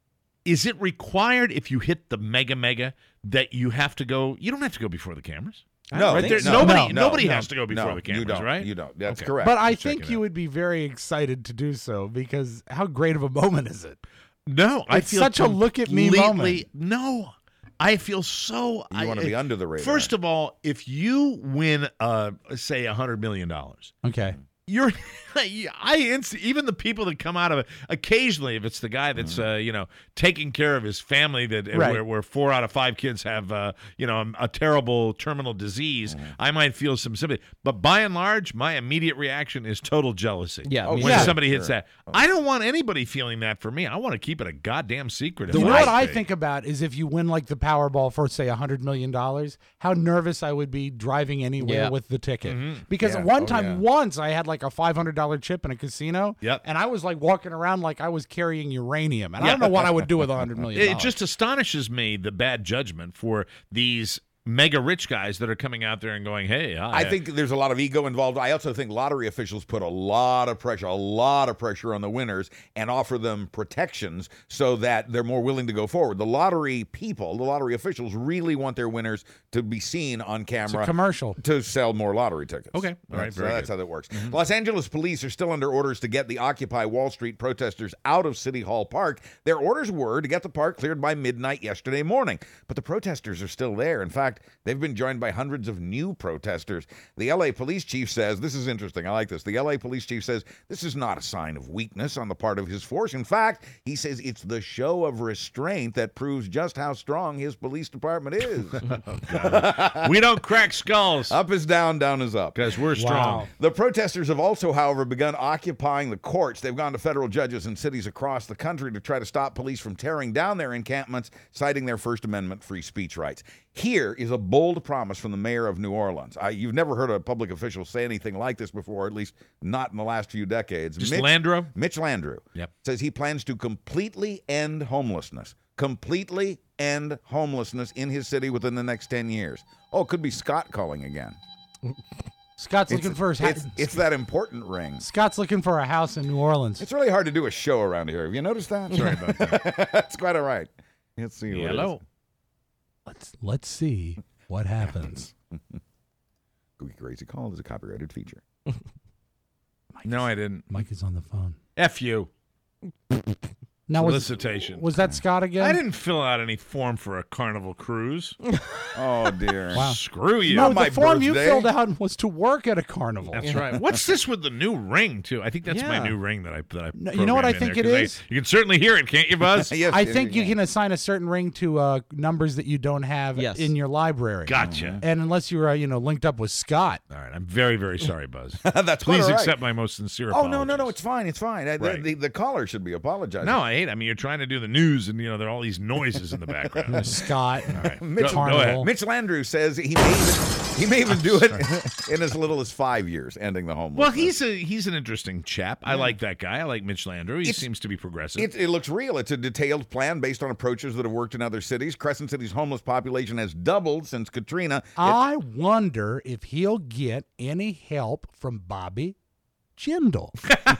is it required if you hit the mega mega that you have to go, you don't have to go before the cameras? No, Right think there- so. nobody No, nobody no, has to go before no, the cameras, you don't, right? You don't. That's Okay. correct. But I Just checking think you it out. would be very excited to do so because how great of a moment is it? No, I It's feel such a look-at-me completely- No, I feel so. You I, want to be under the radar. First of all, if you win, uh, say, a hundred million dollars, Okay. you're, I inst- even the people that come out of it occasionally, if it's the guy that's uh, you know taking care of his family, that Right. where, where four out of five kids have uh, you know a terrible terminal disease, I might feel some sympathy. But by and large, my immediate reaction is total jealousy. Yeah, when me too. somebody hits Sure. that, I don't want anybody feeling that for me. I want to keep it a goddamn secret. The if what I I say. think about is if you win like the Powerball for say a hundred million dollars, how nervous I would be driving anywhere Yeah. with the ticket. Mm-hmm. Because Yeah. one Oh, time, yeah. once I had like a five hundred dollar chip in a casino, Yep. and I was like walking around like I was carrying uranium, and I don't know what I would do with a hundred million. It just astonishes me the bad judgment for these mega rich guys that are coming out there and going, "Hey, I think there's a lot of ego involved. I also think lottery officials put a lot of pressure, a lot of pressure on the winners and offer them protections so that they're more willing to go forward. The lottery people, the lottery officials really want their winners to be seen on camera. commercial. To sell more lottery tickets. Okay. All right, That's, very that's good. how that works. Los Angeles police are still under orders to get the Occupy Wall Street protesters out of City Hall Park. Their orders were to get the park cleared by midnight yesterday morning. But the protesters are still there. In fact, fact, they've been joined by hundreds of new protesters. The L A police chief says, this is interesting, I like this. The L A police chief says this is not a sign of weakness on the part of his force. In fact, he says it's the show of restraint that proves just how strong his police department is. Oh, we don't crack skulls. Up is down, down is up. Because we're strong. Wow. The protesters have also, however, begun occupying the courts. They've gone to federal judges in cities across the country to try to stop police from tearing down their encampments, citing their First Amendment free speech rights. Here is a bold promise from the mayor of New Orleans. I, you've never heard a public official say anything like this before, at least not in the last few decades. Just Mitch, Landrieu? Mitch Landrieu Yep. says he plans to completely end homelessness. Completely end homelessness in his city within the next ten years. Oh, it could be Scott calling again. Scott's It's- looking for his it's, house. it's that important ring. Scott's looking for a house in New Orleans. It's really hard to do a show around here. Have you noticed that? Sorry about that. It's quite all right. Let's see what it Hello. is. Let's let's see what happens. Googie Crazy Call is a copyrighted feature. No, I didn't. Mike is on the phone. F you. Now was, Solicitation. was that Scott again? I didn't fill out any form for a Carnival cruise. Oh, dear. Wow. Screw you. No, my the form you birthday. filled out was to work at a carnival. That's right. What's this with the new ring, too? I think that's Yeah. my new ring that I that I No, you know what I programmed in think there, it 'cause is? I- you can certainly hear it, can't you, Buzz? Yes, I yes, think you you can assign a certain ring to uh, numbers that you don't have Yes. in your library. Gotcha. And unless you're uh, you know linked up with Scott. All right. I'm very, very sorry, Buzz. That's quite Please all right. accept my most sincere Oh, apologies. no, no, no. It's fine. It's fine. Uh, the- Right. The, the caller should be apologizing. No, I hate it. I mean, you're trying to do the news, and, you know, there are all these noises in the background. Scott. All right. Mitch, Go- go ahead. Mitch Landrieu says he may even, he may even do it in as little as five years, ending the homelessness. Well, he's a he's an interesting chap. I like that guy. I like Mitch Landrieu. He It's- seems to be progressive. It, it looks real. It's a detailed plan based on approaches that have worked in other cities. Crescent City's homeless population has doubled since Katrina. It- I wonder if he'll get any help from Bobby Jindal.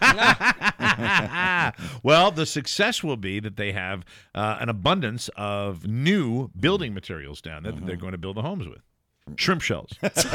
Well, the success will be that they have uh, an abundance of new building materials down there that they're going to build the homes with. Shrimp shells.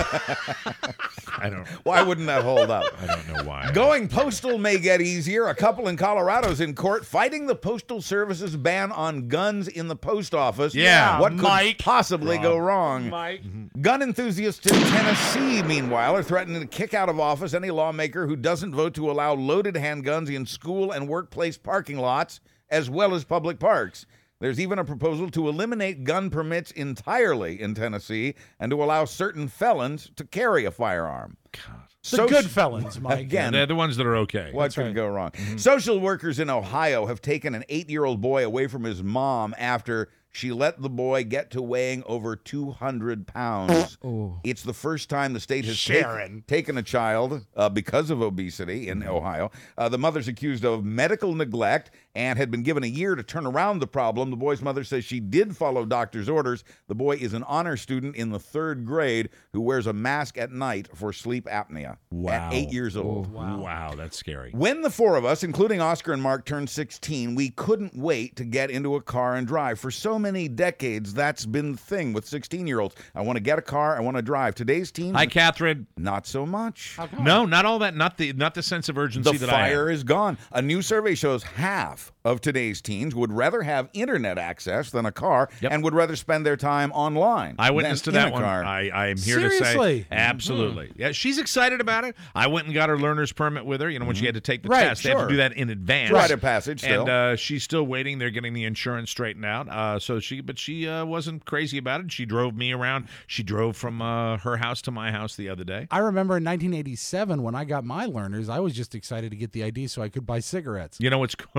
I don't. Why wouldn't that hold up? I don't know why. Going postal may get easier. A couple in Colorado's in court fighting the Postal Service's ban on guns in the post office. Yeah, what could Mike. possibly go wrong? Mike. Gun enthusiasts in Tennessee, meanwhile, are threatening to kick out of office any lawmaker who doesn't vote to allow loaded handguns in school and workplace parking lots, as well as public parks. There's even a proposal to eliminate gun permits entirely in Tennessee and to allow certain felons to carry a firearm. God. The Soci- good felons, Mike. Again, They're the ones that are okay. what could go wrong? Social workers in Ohio have taken an eight-year-old boy away from his mom after she let the boy get to weighing over two hundred pounds. It's the first time the state has take- Sharon. taken a child uh, because of obesity in Ohio. Uh, the mother's accused of medical neglect and had been given a year to turn around the problem. The boy's mother says she did follow doctor's orders. The boy is an honor student in the third grade who wears a mask at night for sleep apnea Wow. at eight years old. Wow. Wow, that's scary. When the four of us, including Oscar and Mark, turned sixteen, we couldn't wait to get into a car and drive. For so many decades, that's been the thing with sixteen-year-olds. I want to get a car, I want to drive. Today's teens, Hi, Catherine. not so much. No, not all that. Not the not the sense of urgency The that I have. fire is gone. A new survey shows half of today's teens would rather have internet access than a car Yep. and would rather spend their time online. Eyewitness to than in that a one. car. I, I am here Seriously? to say absolutely. Yeah, she's excited about it. I went and got her learner's permit with her. You know, when she had to take the Right, test, they have sure. to do that in advance. Rite of passage still. And uh, she's still waiting. They're getting the insurance straightened out. Uh, so she, but she uh, wasn't crazy about it. She drove me around. She drove from uh, her house to my house the other day. I remember in nineteen eighty-seven when I got my learners, I was just excited to get the I D so I could buy cigarettes. You know what's cool?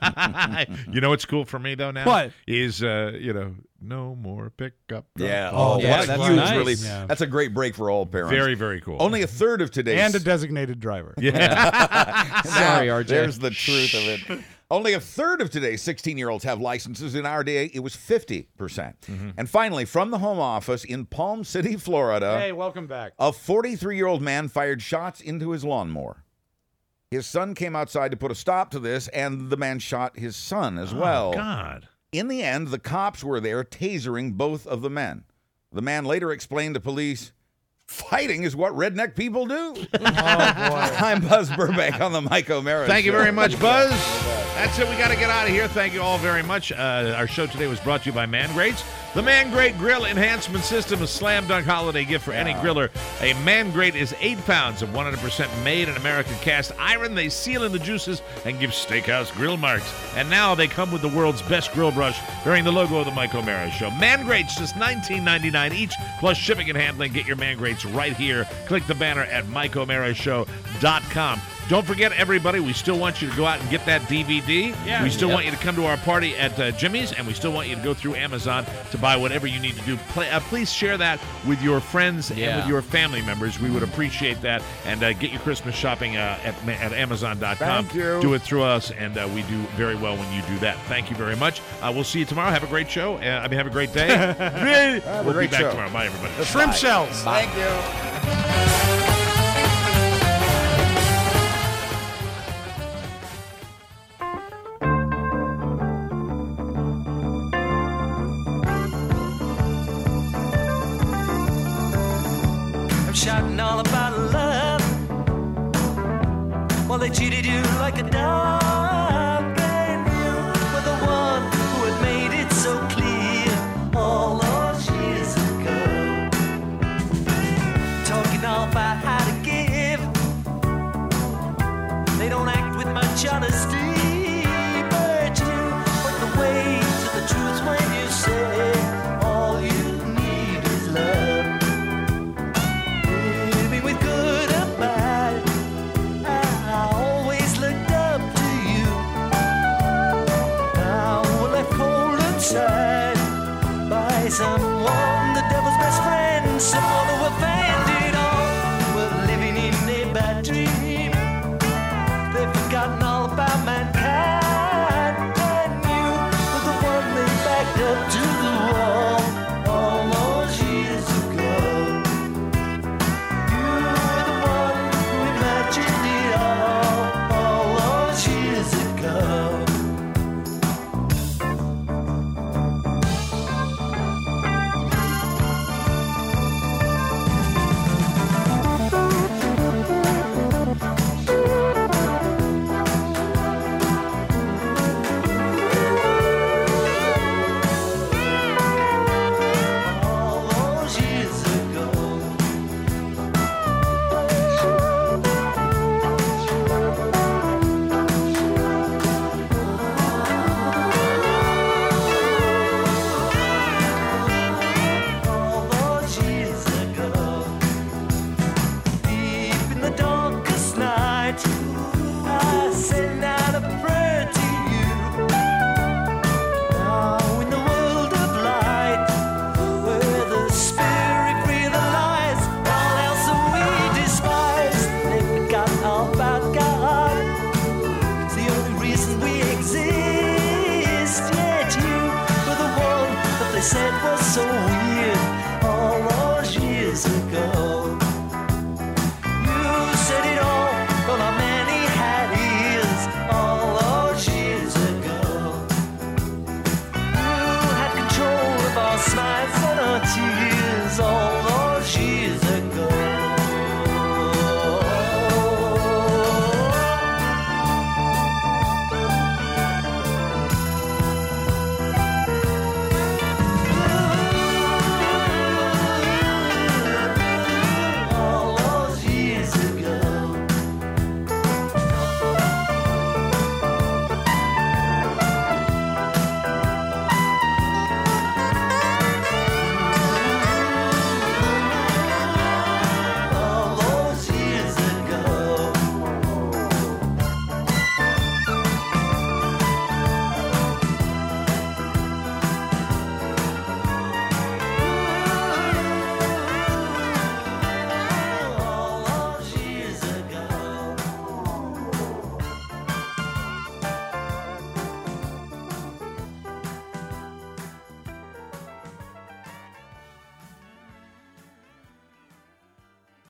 You know what's cool for me though now? What? Is uh, you know, no more pickup. Yeah. Oh, Oh, yeah, what a that's huge nice. relief. Yeah. That's a great break for all parents. Very, very cool. Only a third of today's And a designated driver. Yeah. Sorry, Now, R J. There's the truth of it. Only a third of today's sixteen-year-olds have licenses. In our day, it was fifty percent. And finally, from the home office in Palm City, Florida, Hey, welcome back. a forty-three-year-old man fired shots into his lawnmower. His son came outside to put a stop to this, and the man shot his son as well. Oh, God. In the end, the cops were there tasering both of the men. The man later explained to police, fighting is what redneck people do. Oh, boy. I'm Buzz Burbank on the Mike O'Mara Thank you Show. very much, Buzz. That's it. We got to get out of here. Thank you all very much. Uh, our show today was brought to you by Man Grades. The Man Great Grill Enhancement System, a slam dunk holiday gift for any griller. A Man Great is eight pounds of one hundred percent made in America cast iron. They seal in the juices and give steakhouse grill marks. And now they come with the world's best grill brush bearing the logo of the Mike O'Mara Show. Man Greats, just nineteen ninety-nine each, plus shipping and handling. Get your Man Greats right here. Click the banner at mike o'mara show dot com. Don't forget, everybody, we still want you to go out and get that D V D. Yeah. We still Yep. want you to come to our party at uh, Jimmy's, and we still want you to go through Amazon to buy whatever you need to do. Play, uh, please share that with your friends and Yeah. with your family members. We would appreciate that. And uh, get your Christmas shopping uh, at, at amazon dot com. Thank you. Do it through us, and uh, we do very well when you do that. Thank you very much. Uh, we'll see you tomorrow. Have a great show. Uh, I mean, have a great day. Have a we'll great be back show. tomorrow. Bye, everybody. Shrimp Bye. shells. Thank you. I'm shouting all about love. Well, they treated you like a dog, and you were the one who had made it so clear all those years ago. Talking all about how to give. They don't act with much honesty.